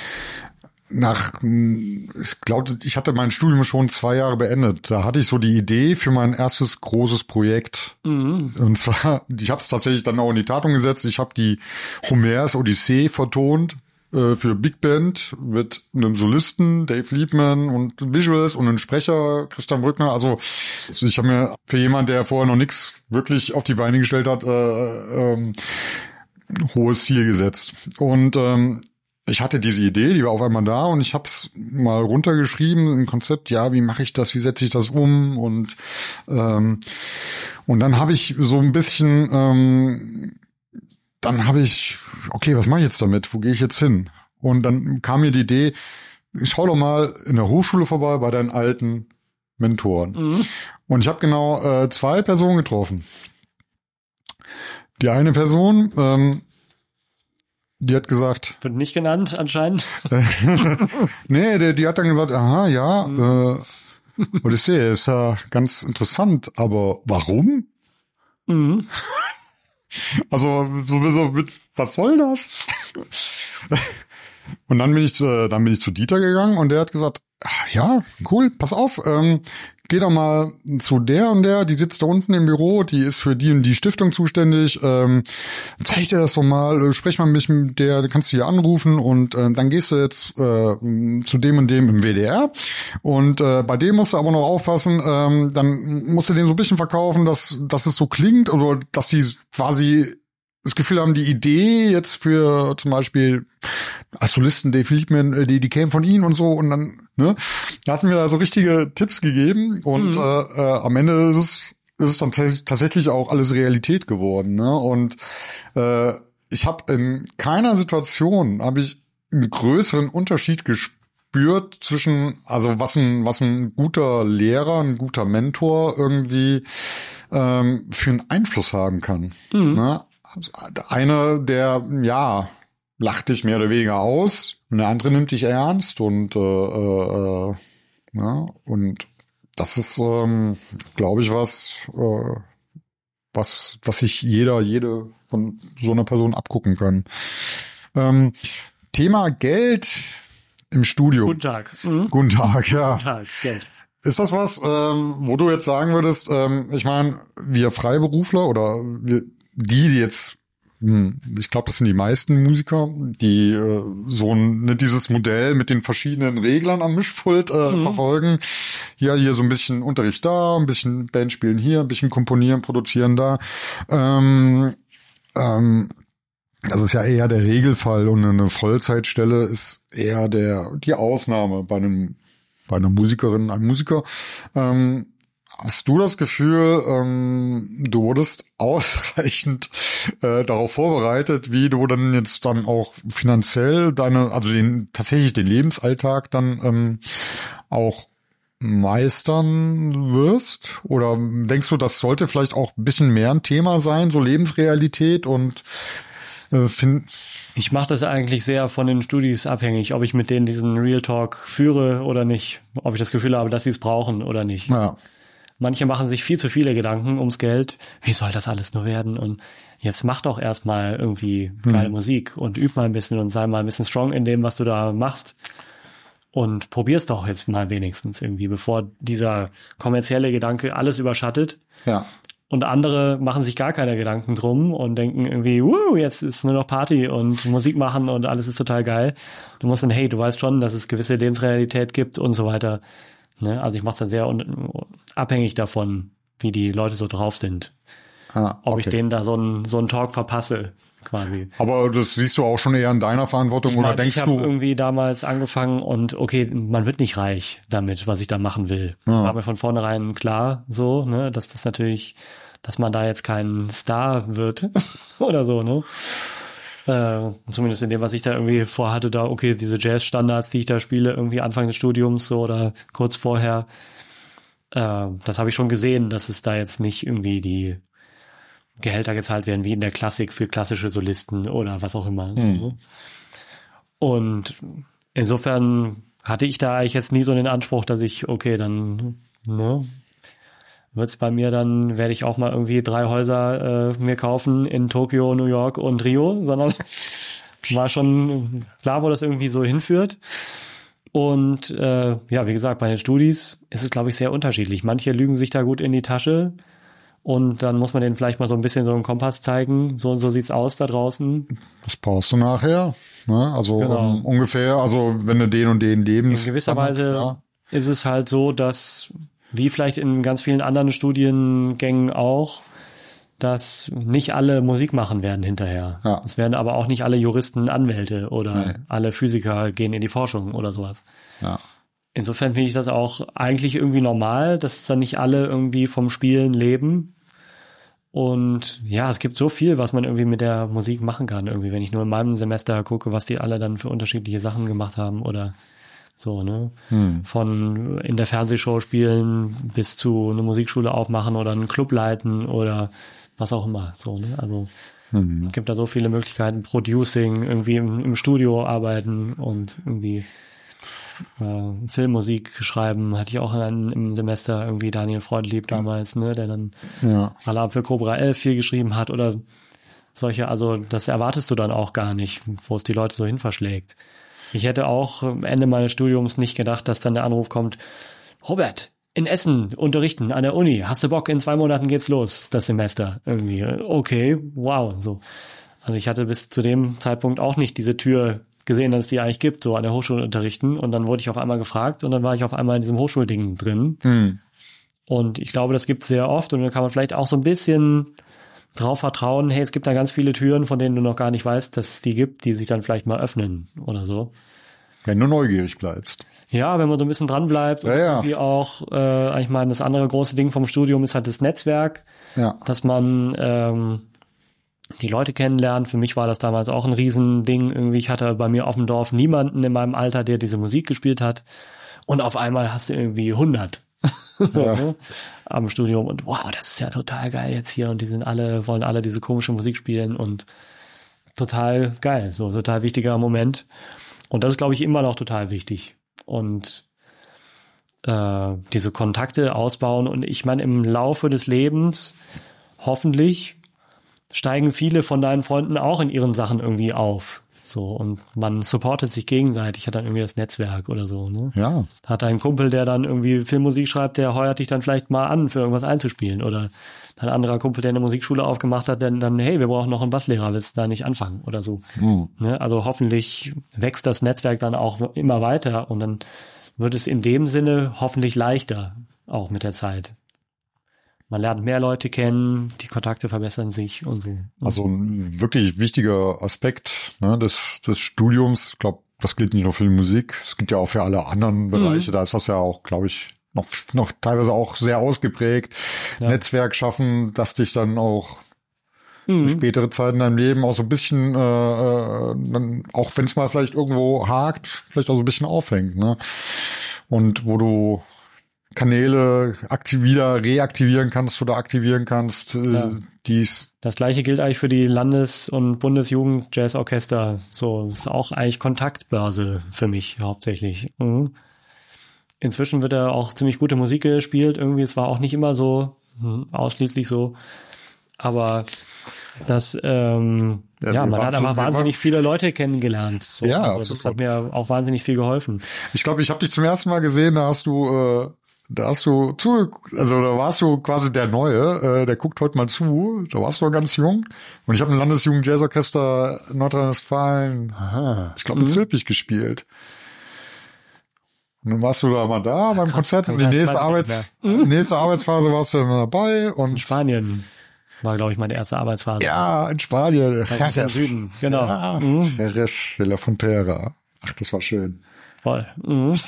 nach, ich glaube, ich hatte mein Studium schon zwei Jahre beendet. Da hatte ich so die Idee für mein erstes großes Projekt. Mhm. Und zwar, ich habe es tatsächlich dann auch in die Tat umgesetzt. Ich habe die Homers Odyssee vertont äh, für Big Band mit einem Solisten, Dave Liebman, und Visuals und einem Sprecher, Christian Brückner. Also ich habe mir für jemanden, der vorher noch nichts wirklich auf die Beine gestellt hat, äh, ähm, hohes Ziel gesetzt. Und ähm, ich hatte diese Idee, die war auf einmal da und ich habe es mal runtergeschrieben im Konzept, ja, wie mache ich das, wie setze ich das um und ähm, und dann habe ich so ein bisschen, ähm, dann habe ich, okay, was mache ich jetzt damit, wo gehe ich jetzt hin? Und dann kam mir die Idee, schau doch mal in der Hochschule vorbei bei deinen alten Mentoren. Mhm. Und ich habe genau äh, zwei Personen getroffen. Die eine Person, ähm, die hat gesagt, Wird nicht genannt anscheinend. nee, die, die hat dann gesagt, aha, ja, mhm. äh, Odyssee ist ja ganz interessant, aber warum? Mhm. Also sowieso mit, was soll das? Und dann bin ich, äh, dann bin ich zu Dieter gegangen und der hat gesagt, ah, ja, cool, pass auf, ähm, geh doch mal zu der und der, die sitzt da unten im Büro, die ist für die und die Stiftung zuständig, ähm, zeig dir das doch mal, sprech mal mit der, kannst du hier anrufen und äh, dann gehst du jetzt äh, zu dem und dem im W D R und äh, bei dem musst du aber noch aufpassen, ähm, dann musst du den so ein bisschen verkaufen, dass, dass es so klingt oder dass die quasi das Gefühl haben, die Idee jetzt für zum Beispiel als Solisten Dave Liebman, die, die kämen von ihnen und so und dann, ne, da hatten wir da so richtige Tipps gegeben und mhm. äh, äh, am Ende ist es, ist es dann t- tatsächlich auch alles Realität geworden, ne, und äh, ich habe in keiner Situation, habe ich einen größeren Unterschied gespürt zwischen, also was ein, was ein guter Lehrer, ein guter Mentor irgendwie ähm, für einen Einfluss haben kann, mhm. ne. Einer, der, ja, lacht dich mehr oder weniger aus, und der andere nimmt dich ernst und, äh, äh, ja, und das ist, ähm, glaube ich, was, äh, was, was sich jeder, jede von so einer Person abgucken kann. Ähm, Thema Geld im Studio. Guten Tag. Mhm. Guten Tag, ja. Guten Tag, Geld. Ist das was, ähm, wo du jetzt sagen würdest, ähm, ich meine, wir Freiberufler oder wir, die, die jetzt, hm, ich glaube, das sind die meisten Musiker, die äh, so ein, ne, dieses Modell mit den verschiedenen Reglern am Mischpult äh, mhm. verfolgen. Hier, hier so ein bisschen Unterricht da, ein bisschen Band spielen hier, ein bisschen komponieren, produzieren da. Ähm, ähm, das ist ja eher der Regelfall und eine Vollzeitstelle ist eher der die Ausnahme bei einem bei einer Musikerin, einem Musiker. Ähm, Hast du das Gefühl, ähm, du wurdest ausreichend äh, darauf vorbereitet, wie du dann jetzt dann auch finanziell deine, also den tatsächlich den Lebensalltag dann ähm, auch meistern wirst? Oder denkst du, das sollte vielleicht auch ein bisschen mehr ein Thema sein, so Lebensrealität und äh, find Ich mache das eigentlich sehr von den Studis abhängig, ob ich mit denen diesen Real Talk führe oder nicht, ob ich das Gefühl habe, dass sie es brauchen oder nicht. Ja. Manche machen sich viel zu viele Gedanken ums Geld. Wie soll das alles nur werden? Und jetzt mach doch erstmal irgendwie geile hm. Musik und üb mal ein bisschen und sei mal ein bisschen strong in dem, was du da machst. Und probier's doch jetzt mal wenigstens irgendwie, bevor dieser kommerzielle Gedanke alles überschattet. Ja. Und andere machen sich gar keine Gedanken drum und denken irgendwie, wuh, jetzt ist nur noch Party und Musik machen und alles ist total geil. Du musst dann, hey, du weißt schon, dass es gewisse Lebensrealität gibt und so weiter. Ne? Also ich mache es dann sehr un- abhängig davon, wie die Leute so drauf sind. Ah, okay. Ob ich denen da so einen so einen Talk verpasse, quasi. Aber das siehst du auch schon eher in deiner Verantwortung, ich mein, oder denkst ich du? Ich habe irgendwie damals angefangen und okay, man wird nicht reich damit, was ich da machen will. Das ja. war mir von vornherein klar so, ne, dass das natürlich, dass man da jetzt kein Star wird oder so, ne. Äh, zumindest in dem, was ich da irgendwie vorhatte, da, okay, diese Jazz-Standards, die ich da spiele, irgendwie Anfang des Studiums so oder kurz vorher, äh, das habe ich schon gesehen, dass es da jetzt nicht irgendwie die Gehälter gezahlt werden, wie in der Klassik für klassische Solisten oder was auch immer. Hm. So. Und insofern hatte ich da eigentlich jetzt nie so den Anspruch, dass ich, okay, dann, ne, wird's bei mir dann, werde ich auch mal irgendwie drei Häuser äh, mir kaufen in Tokio, New York und Rio, sondern war schon klar, wo das irgendwie so hinführt. Und äh, ja, wie gesagt, bei den Studis ist es, glaube ich, sehr unterschiedlich. Manche lügen sich da gut in die Tasche und dann muss man denen vielleicht mal so ein bisschen so einen Kompass zeigen. So und so sieht's aus da draußen. Das brauchst du nachher. Ne? Also genau. um, ungefähr, also wenn du den und den Lebens... In gewisser Weise ja. ist es halt so, dass wie vielleicht in ganz vielen anderen Studiengängen auch, dass nicht alle Musik machen werden hinterher. Ja. Es werden aber auch nicht alle Juristen Anwälte oder nee. alle Physiker gehen in die Forschung oder sowas. Ja. Insofern finde ich das auch eigentlich irgendwie normal, dass dann nicht alle irgendwie vom Spielen leben. Und ja, es gibt so viel, was man irgendwie mit der Musik machen kann. Irgendwie, wenn ich nur in meinem Semester gucke, was die alle dann für unterschiedliche Sachen gemacht haben oder so, ne? Hm. Von in der Fernsehshow spielen bis zu eine Musikschule aufmachen oder einen Club leiten oder was auch immer, so, ne? Also, hm. es gibt da so viele Möglichkeiten, Producing, irgendwie im, im Studio arbeiten und irgendwie äh, Filmmusik schreiben, hatte ich auch in, im Semester irgendwie Daniel Freundlieb damals, ne? Der dann ja. Alarm für Cobra elf viel geschrieben hat oder solche, also das erwartest du dann auch gar nicht, wo es die Leute so hin verschlägt. Ich hätte auch am Ende meines Studiums nicht gedacht, dass dann der Anruf kommt, Robert, in Essen unterrichten an der Uni. Hast du Bock? In zwei Monaten geht's los, das Semester. Irgendwie, okay, wow, so. Also ich hatte bis zu dem Zeitpunkt auch nicht diese Tür gesehen, dass es die eigentlich gibt, so an der Hochschule unterrichten. Und dann wurde ich auf einmal gefragt und dann war ich auf einmal in diesem Hochschulding drin. Hm. Und ich glaube, das gibt's sehr oft und dann kann man vielleicht auch so ein bisschen drauf vertrauen, hey, es gibt da ganz viele Türen, von denen du noch gar nicht weißt, dass es die gibt, die sich dann vielleicht mal öffnen oder so. Wenn du neugierig bleibst. Ja, wenn man so ein bisschen dran bleibt ja, und ja. irgendwie auch, äh, ich meine, das andere große Ding vom Studium ist halt das Netzwerk, ja. dass man ähm, die Leute kennenlernt. Für mich war das damals auch ein Riesending. Irgendwie, ich hatte bei mir auf dem Dorf niemanden in meinem Alter, der diese Musik gespielt hat. Und auf einmal hast du irgendwie hundert so, ja. ne, am Studium. Und wow, das ist ja total geil jetzt hier. Und die sind alle, wollen alle diese komische Musik spielen und total geil. So, total wichtiger Moment. Und das ist, glaube ich, immer noch total wichtig. Und äh, diese Kontakte ausbauen. Und ich meine, im Laufe des Lebens hoffentlich steigen viele von deinen Freunden auch in ihren Sachen irgendwie auf. So, und man supportet sich gegenseitig, hat dann irgendwie das Netzwerk oder so, ne? Ja. Hat einen Kumpel, der dann irgendwie Filmmusik schreibt, der heuert dich dann vielleicht mal an, für irgendwas einzuspielen. Oder ein anderer Kumpel, der eine Musikschule aufgemacht hat, der dann, hey, wir brauchen noch einen Basslehrer, willst du da nicht anfangen oder so. Mhm. Ne? Also hoffentlich wächst das Netzwerk dann auch immer weiter und dann wird es in dem Sinne hoffentlich leichter, auch mit der Zeit. Man lernt mehr Leute kennen, die Kontakte verbessern sich und so. Also ein wirklich wichtiger Aspekt, ne, des, des Studiums. Ich glaube, das gilt nicht nur für die Musik. Es gibt ja auch für alle anderen Bereiche. Mhm. Da ist das ja auch, glaube ich, noch, noch teilweise auch sehr ausgeprägt. Ja. Netzwerk schaffen, das dich dann auch mhm. spätere Zeit in deinem Leben auch so ein bisschen, äh, dann, auch wenn es mal vielleicht irgendwo hakt, vielleicht auch so ein bisschen aufhängt, ne? Und wo du Kanäle aktiv wieder reaktivieren kannst oder aktivieren kannst, ja. dies. Das gleiche gilt eigentlich für die Landes- und Bundesjugend-Jazzorchester. So, ist auch eigentlich Kontaktbörse für mich hauptsächlich. Mhm. Inzwischen wird da auch ziemlich gute Musik gespielt. Irgendwie, es war auch nicht immer so, ausschließlich so. Aber das, ähm, ja, ja man hat aber wahnsinnig viele Leute kennengelernt. So. Ja, also das hat mir auch wahnsinnig viel geholfen. Ich glaube, ich habe dich zum ersten Mal gesehen, da hast du äh Da hast du zu, also da warst du quasi der Neue, äh, der guckt heute mal zu, da warst du noch ganz jung. Und ich habe im Landesjugend-Jazzorchester Nordrhein-Westfalen, Aha. ich glaube, mit mhm. Zülpich gespielt. Und dann warst du da mal da beim Krass, Konzert und die nächste, Arbeit, die nächste Arbeitsphase warst du dann dabei. Und in Spanien war, glaube ich, meine erste Arbeitsphase. Ja, in Spanien. Ja, im Süden, genau. Ja, mhm. Jerez de la Frontera. Ach, das war schön. Voll. Mhm.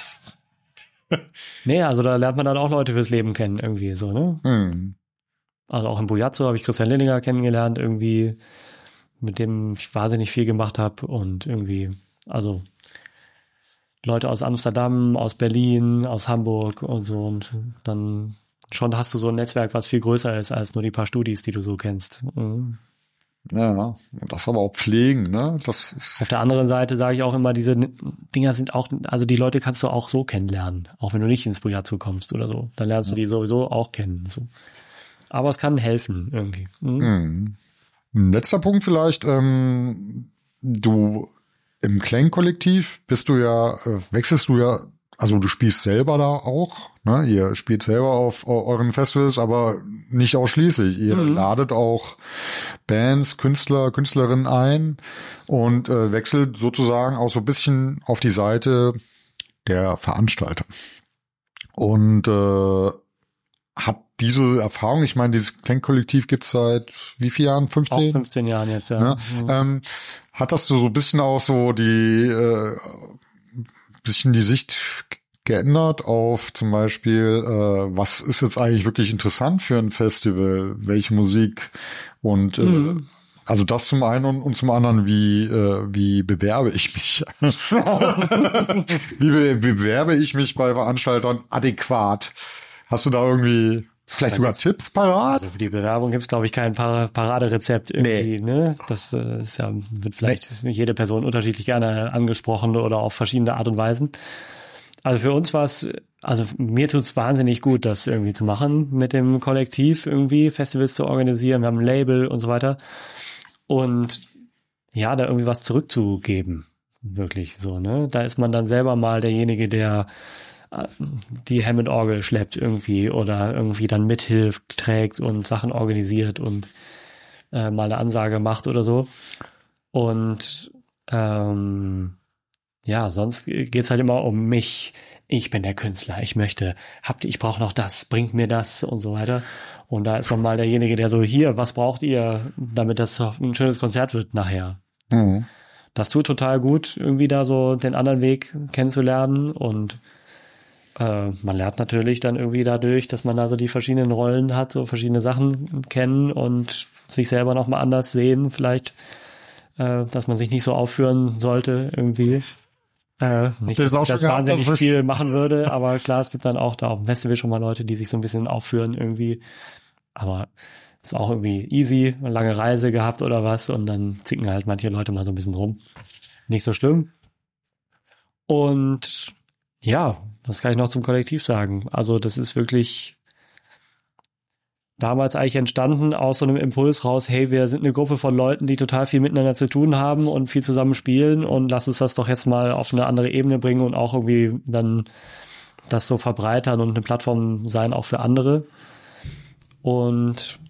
Nee, also da lernt man dann auch Leute fürs Leben kennen, irgendwie so, ne? Mhm. Also auch in Bujazzo habe ich Christian Lindinger kennengelernt, irgendwie, mit dem ich wahnsinnig viel gemacht habe und irgendwie, also Leute aus Amsterdam, aus Berlin, aus Hamburg und so und dann schon hast du so ein Netzwerk, was viel größer ist als nur die paar Studis, die du so kennst. Mhm. Ja, das aber auch pflegen, ne? Das ist Auf der anderen Seite sage ich auch immer, diese Dinger sind auch, also die Leute kannst du auch so kennenlernen, auch wenn du nicht ins Bujazzo kommst oder so. Dann lernst ja. du die sowieso auch kennen. So. Aber es kann helfen irgendwie. Mhm. Mhm. Letzter Punkt vielleicht, ähm, du im Klangkollektiv bist du ja, äh, wechselst du ja, also du spielst selber da auch, ne? Ihr spielt selber auf euren Festivals, aber nicht ausschließlich. Ihr mhm. ladet auch Bands, Künstler, Künstlerinnen ein und äh, wechselt sozusagen auch so ein bisschen auf die Seite der Veranstalter. Und äh, hat diese Erfahrung, ich meine, dieses Klangkollektiv gibt's seit wie vielen Jahren? fünfzehn? Auch fünfzehn Jahren jetzt, ja. ja mhm. ähm, hat das so ein bisschen auch so die äh, bisschen die Sicht geändert auf zum Beispiel, äh, was ist jetzt eigentlich wirklich interessant für ein Festival, welche Musik und äh, mhm. also das zum einen und, und zum anderen, wie äh, wie bewerbe ich mich? wie, be- wie bewerbe ich mich bei Veranstaltern adäquat? Hast du da irgendwie vielleicht sogar Tipps parat? Also für die Bewerbung gibt's glaube ich kein Par- Paraderezept irgendwie, nee. ne? Das äh, ist ja wird vielleicht nee. jede Person unterschiedlich gerne angesprochen oder auf verschiedene Art und Weisen. Also für uns war es, also mir tut's wahnsinnig gut, das irgendwie zu machen, mit dem Kollektiv irgendwie Festivals zu organisieren. Wir haben ein Label und so weiter. Und ja, da irgendwie was zurückzugeben. Wirklich so, ne? Da ist man dann selber mal derjenige, der die Hammond-Orgel schleppt irgendwie oder irgendwie dann mithilft, trägt und Sachen organisiert und äh, mal eine Ansage macht oder so. Und ähm, ja, sonst geht's halt immer um mich. Ich bin der Künstler, ich möchte, habt ihr, ich brauche noch das, bringt mir das und so weiter. Und da ist man mal derjenige, der so, hier, was braucht ihr, damit das ein schönes Konzert wird nachher. Mhm. Das tut total gut, irgendwie da so den anderen Weg kennenzulernen und äh, man lernt natürlich dann irgendwie dadurch, dass man da so die verschiedenen Rollen hat, so verschiedene Sachen kennen und sich selber noch mal anders sehen, vielleicht, äh, dass man sich nicht so aufführen sollte irgendwie. Äh, nicht, das dass auch ich das schon wahnsinnig gehabt, viel machen würde, aber klar, es gibt dann auch da auf dem Festival schon mal Leute, die sich so ein bisschen aufführen irgendwie, aber ist auch irgendwie easy, eine lange Reise gehabt oder was und dann zicken halt manche Leute mal so ein bisschen rum. Nicht so schlimm. Und ja, das kann ich noch zum Kollektiv sagen. Also das ist wirklich damals eigentlich entstanden aus so einem Impuls raus, hey, wir sind eine Gruppe von Leuten, die total viel miteinander zu tun haben und viel zusammen spielen und lass uns das doch jetzt mal auf eine andere Ebene bringen und auch irgendwie dann das so verbreitern und eine Plattform sein auch für andere. Und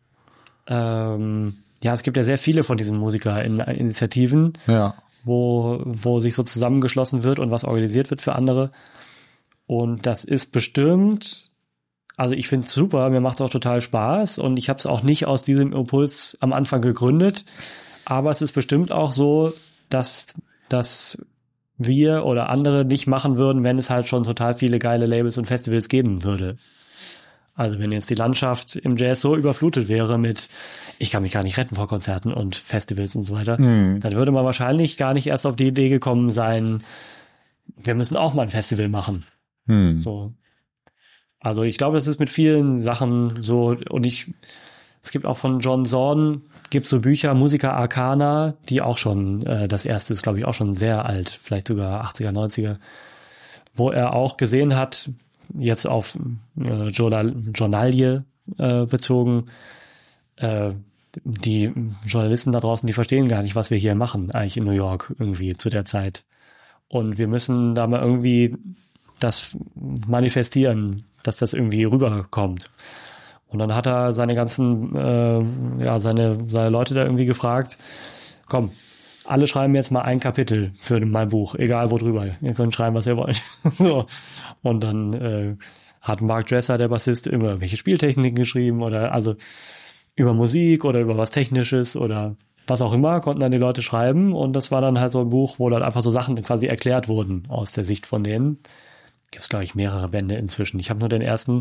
ähm, ja, es gibt ja sehr viele von diesen Musikerinitiativen, Ja. wo, wo sich so zusammengeschlossen wird und was organisiert wird für andere. Und das ist bestimmt, also ich finde es super, mir macht es auch total Spaß und ich habe es auch nicht aus diesem Impuls am Anfang gegründet, aber es ist bestimmt auch so, dass, dass wir oder andere nicht machen würden, wenn es halt schon total viele geile Labels und Festivals geben würde. Also wenn jetzt die Landschaft im Jazz so überflutet wäre mit, ich kann mich gar nicht retten vor Konzerten und Festivals und so weiter, mhm. dann würde man wahrscheinlich gar nicht erst auf die Idee gekommen sein, wir müssen auch mal ein Festival machen. Mhm. So. Also ich glaube, das ist mit vielen Sachen so und ich, es gibt auch von John Zorn, gibt so Bücher, Musica Arcana, die auch schon, äh, das erste ist glaube ich auch schon sehr alt, vielleicht sogar achtziger, neunziger, wo er auch gesehen hat, jetzt auf äh, Journal, Journalie äh, bezogen, äh, die Journalisten da draußen, die verstehen gar nicht, was wir hier machen, eigentlich in New York irgendwie zu der Zeit. Und wir müssen da mal irgendwie das manifestieren, dass das irgendwie rüberkommt. Und dann hat er seine ganzen, äh, ja, seine, seine Leute da irgendwie gefragt, komm, alle schreiben jetzt mal ein Kapitel für mein Buch, egal wo drüber. Ihr könnt schreiben, was ihr wollt. So. Und dann äh, hat Mark Dresser, der Bassist, über welche Spieltechniken geschrieben oder also über Musik oder über was Technisches oder was auch immer, konnten dann die Leute schreiben. Und das war dann halt so ein Buch, wo dann einfach so Sachen quasi erklärt wurden aus der Sicht von denen. Gibt es, glaube ich, mehrere Bände inzwischen. Ich habe nur den ersten.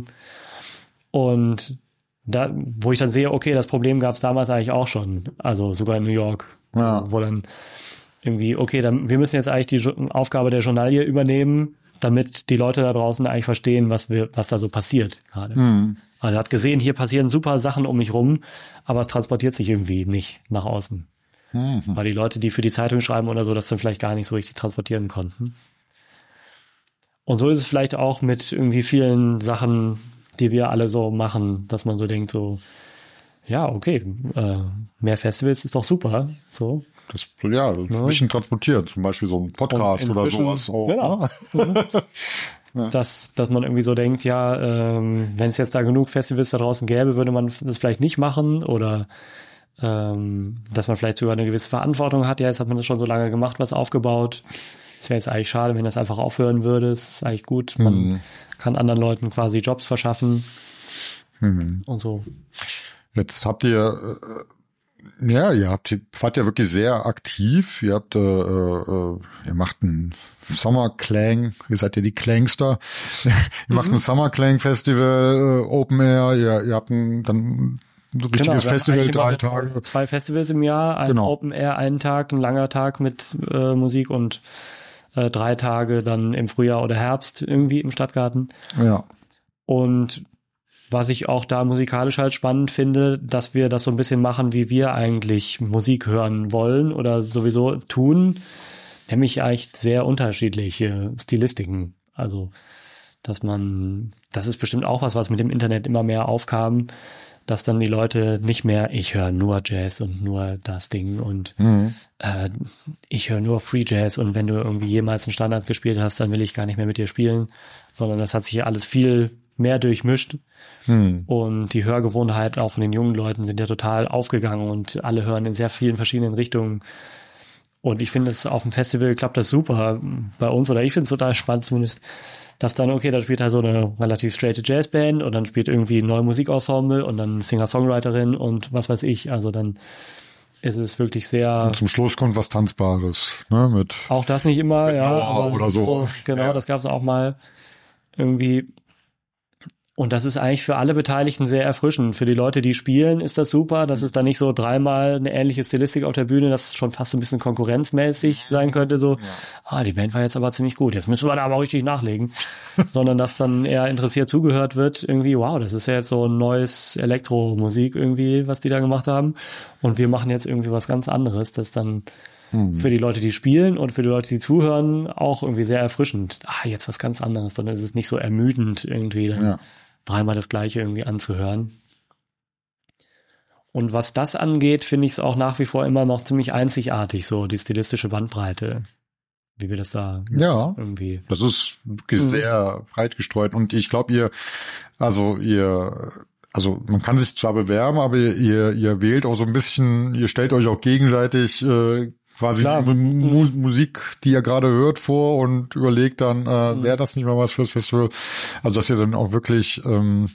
Und da, wo ich dann sehe, okay, das Problem gab es damals eigentlich auch schon. Also sogar in New York. Ja. Wo dann irgendwie, okay, dann, wir müssen jetzt eigentlich die Aufgabe der Journalie übernehmen, damit die Leute da draußen eigentlich verstehen, was wir, was da so passiert gerade. Mhm. Also er hat gesehen, hier passieren super Sachen um mich rum, aber es transportiert sich irgendwie nicht nach außen. Mhm. Weil die Leute, die für die Zeitung schreiben oder so, das dann vielleicht gar nicht so richtig transportieren konnten. Und so ist es vielleicht auch mit irgendwie vielen Sachen, die wir alle so machen, dass man so denkt, so, ja, okay, äh, mehr Festivals ist doch super, so. Das, ja, ein ja. bisschen transportiert, zum Beispiel so ein Podcast oder sowas auch. Genau. Ja. Dass, dass man irgendwie so denkt, ja, ähm, wenn es jetzt da genug Festivals da draußen gäbe, würde man das vielleicht nicht machen oder ähm, dass man vielleicht sogar eine gewisse Verantwortung hat. Ja, jetzt hat man das schon so lange gemacht, was aufgebaut. Es wäre jetzt eigentlich schade, wenn das einfach aufhören würde. Es ist eigentlich gut. Man mhm. kann anderen Leuten quasi Jobs verschaffen mhm. und so. Jetzt habt ihr, äh, ja, ihr habt, ihr wart ja wirklich sehr aktiv. Ihr habt, äh, äh, ihr macht ein Summer Clang, ihr seid ja die Clangster. ihr mhm. macht ein Summer Clang Festival, äh, Open Air, ihr, ihr habt ein, dann ein richtiges genau, Festival, drei Tage. Zwei Festivals im Jahr, ein genau. Open Air, einen Tag, ein langer Tag mit äh, Musik und äh, drei Tage dann im Frühjahr oder Herbst irgendwie im Stadtgarten. Ja. Und was ich auch da musikalisch halt spannend finde, dass wir das so ein bisschen machen, wie wir eigentlich Musik hören wollen oder sowieso tun, nämlich eigentlich sehr unterschiedliche Stilistiken. Also dass man, das ist bestimmt auch was, was mit dem Internet immer mehr aufkam, dass dann die Leute nicht mehr, ich höre nur Jazz und nur das Ding und mhm. äh, ich höre nur Free Jazz und wenn du irgendwie jemals einen Standard gespielt hast, dann will ich gar nicht mehr mit dir spielen, sondern das hat sich hier alles viel mehr durchmischt mhm. und die Hörgewohnheiten auch von den jungen Leuten sind ja total aufgegangen und alle hören in sehr vielen verschiedenen Richtungen. Und ich finde, es auf dem Festival klappt das super bei uns, oder ich finde es total spannend zumindest, dass dann, okay, da spielt halt so eine relativ straighte Jazzband und dann spielt irgendwie ein neues Musikensemble und dann Singer-Songwriterin und was weiß ich. Also dann ist es wirklich sehr... Und zum Schluss kommt was Tanzbares, ne? Mit auch das nicht immer, ja. aber oder so. so genau, ja. Das gab es auch mal irgendwie... Und das ist eigentlich für alle Beteiligten sehr erfrischend. Für die Leute, die spielen, ist das super. Das ist dann nicht so dreimal eine ähnliche Stilistik auf der Bühne, dass es schon fast so ein bisschen konkurrenzmäßig sein könnte. So, ja. ah, die Band war jetzt aber ziemlich gut. Jetzt müssen wir da aber richtig nachlegen. Sondern dass dann eher interessiert zugehört wird. Irgendwie, wow, das ist ja jetzt so ein neues Elektromusik irgendwie, was die da gemacht haben. Und wir machen jetzt irgendwie was ganz anderes. Das ist dann mhm. für die Leute, die spielen und für die Leute, die zuhören, auch irgendwie sehr erfrischend. Ah, jetzt was ganz anderes. Sondern es ist nicht so ermüdend irgendwie. Dann ja. dreimal das Gleiche irgendwie anzuhören. Und was das angeht, finde ich es auch nach wie vor immer noch ziemlich einzigartig, so die stilistische Bandbreite, wie wir das da ja, irgendwie... das ist sehr mhm. breit gestreut und ich glaube, ihr, also ihr, also man kann sich zwar bewerben, aber ihr, ihr wählt auch so ein bisschen, ihr stellt euch auch gegenseitig äh, quasi die Mu- Musik, die ihr gerade hört, vor und überlegt dann, äh, mhm. wäre das nicht mal was fürs Festival? Also dass ihr dann auch wirklich ähm,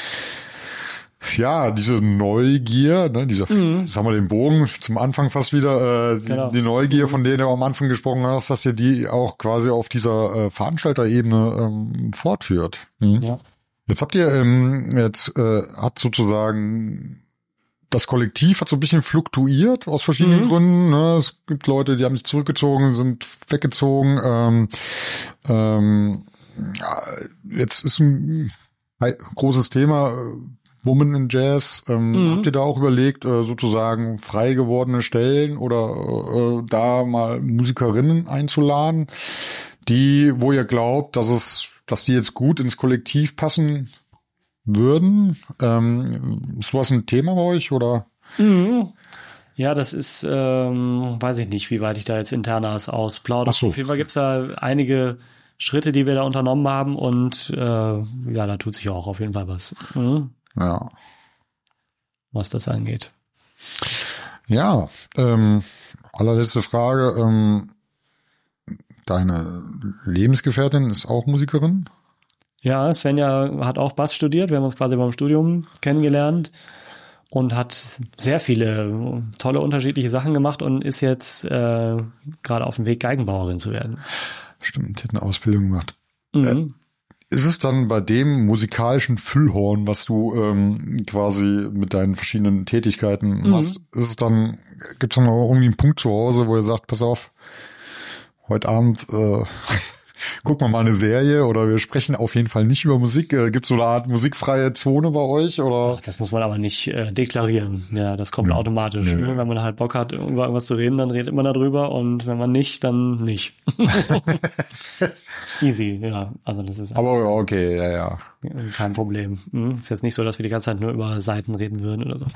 ja, diese Neugier, ne, dieser, mhm. jetzt haben wir den Bogen zum Anfang fast wieder, äh, genau. die, die Neugier, von der du am Anfang gesprochen hast, dass ihr die auch quasi auf dieser äh, Veranstalterebene ähm, fortführt. Mhm. Ja. Jetzt habt ihr, ähm, jetzt äh, hat sozusagen das Kollektiv hat so ein bisschen fluktuiert aus verschiedenen mhm. Gründen. Ne? Es gibt Leute, die haben sich zurückgezogen, sind weggezogen. Ähm, ähm, ja, jetzt ist ein großes Thema, Women in Jazz. Ähm, mhm. Habt ihr da auch überlegt, äh, sozusagen frei gewordene Stellen oder äh, da mal Musikerinnen einzuladen, die, wo ihr glaubt, dass es, dass die jetzt gut ins Kollektiv passen würden? Ähm, ist sowas ein Thema bei euch, oder? Mhm. Ja, das ist, ähm, weiß ich nicht, wie weit ich da jetzt internas ausplaudere. So. Auf jeden Fall gibt's da einige Schritte, die wir da unternommen haben und äh, ja, da tut sich auch auf jeden Fall was. Mhm. Ja. Was das angeht. Ja, ähm, allerletzte Frage. Ähm, deine Lebensgefährtin ist auch Musikerin? Ja, Svenja hat auch Bass studiert. Wir haben uns quasi beim Studium kennengelernt und hat sehr viele tolle unterschiedliche Sachen gemacht und ist jetzt äh, gerade auf dem Weg, Geigenbauerin zu werden. Stimmt, hat eine Ausbildung gemacht. Mhm. Äh, ist es dann bei dem musikalischen Füllhorn, was du ähm, quasi mit deinen verschiedenen Tätigkeiten mhm. machst, ist es dann, gibt es dann noch irgendwie einen Punkt zu Hause, wo ihr sagt, pass auf, heute Abend äh, gucken wir mal eine Serie oder wir sprechen auf jeden Fall nicht über Musik. Äh, gibt es so eine Art musikfreie Zone bei euch? Oder? Ach, das muss man aber nicht äh, deklarieren. Ja, das kommt ja. automatisch. Ja. Wenn man halt Bock hat, über irgendwas zu reden, dann redet man darüber und wenn man nicht, dann nicht. Easy, ja. Also das ist aber okay, ja, ja. Kein Problem. Hm? Ist jetzt nicht so, dass wir die ganze Zeit nur über Seiten reden würden oder so.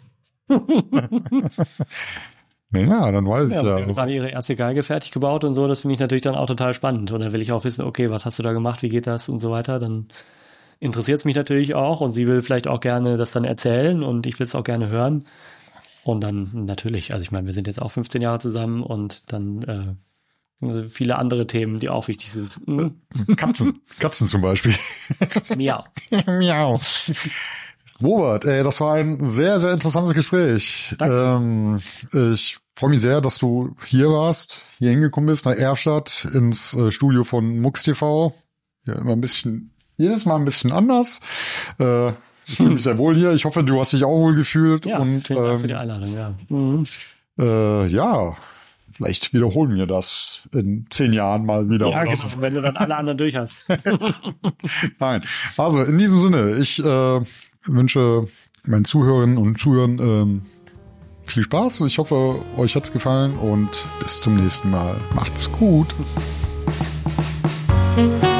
Ja, dann weiß ich ja. ja. Wir haben gerade ihre erste Geige fertig gebaut und so, das finde ich natürlich dann auch total spannend. Und dann will ich auch wissen, okay, was hast du da gemacht, wie geht das und so weiter. Dann interessiert es mich natürlich auch und sie will vielleicht auch gerne das dann erzählen und ich will es auch gerne hören. Und dann natürlich, also ich meine, wir sind jetzt auch fünfzehn Jahre zusammen und dann äh, also viele andere Themen, die auch wichtig sind. Hm? Katzen, Katzen zum Beispiel. Miau. Miau. Robert, ey, das war ein sehr, sehr interessantes Gespräch. Ähm, ich freue mich sehr, dass du hier warst, hier hingekommen bist, nach Erfstadt, ins äh, Studio von Mux T V. Ja, immer ein bisschen, jedes Mal ein bisschen anders. Äh, ich fühle mich sehr wohl hier. Ich hoffe, du hast dich auch wohl gefühlt. Ja, und, vielen Dank ähm, für die Einladung, ja. Mhm. Äh, ja, vielleicht wiederholen wir das in zehn Jahren mal wieder. Ja, genau, wenn du dann alle anderen durch hast. Nein, also in diesem Sinne, ich äh, wünsche meinen Zuhörerinnen und Zuhörern ähm, viel Spaß. Ich hoffe, euch hat's gefallen und bis zum nächsten Mal. Macht's gut.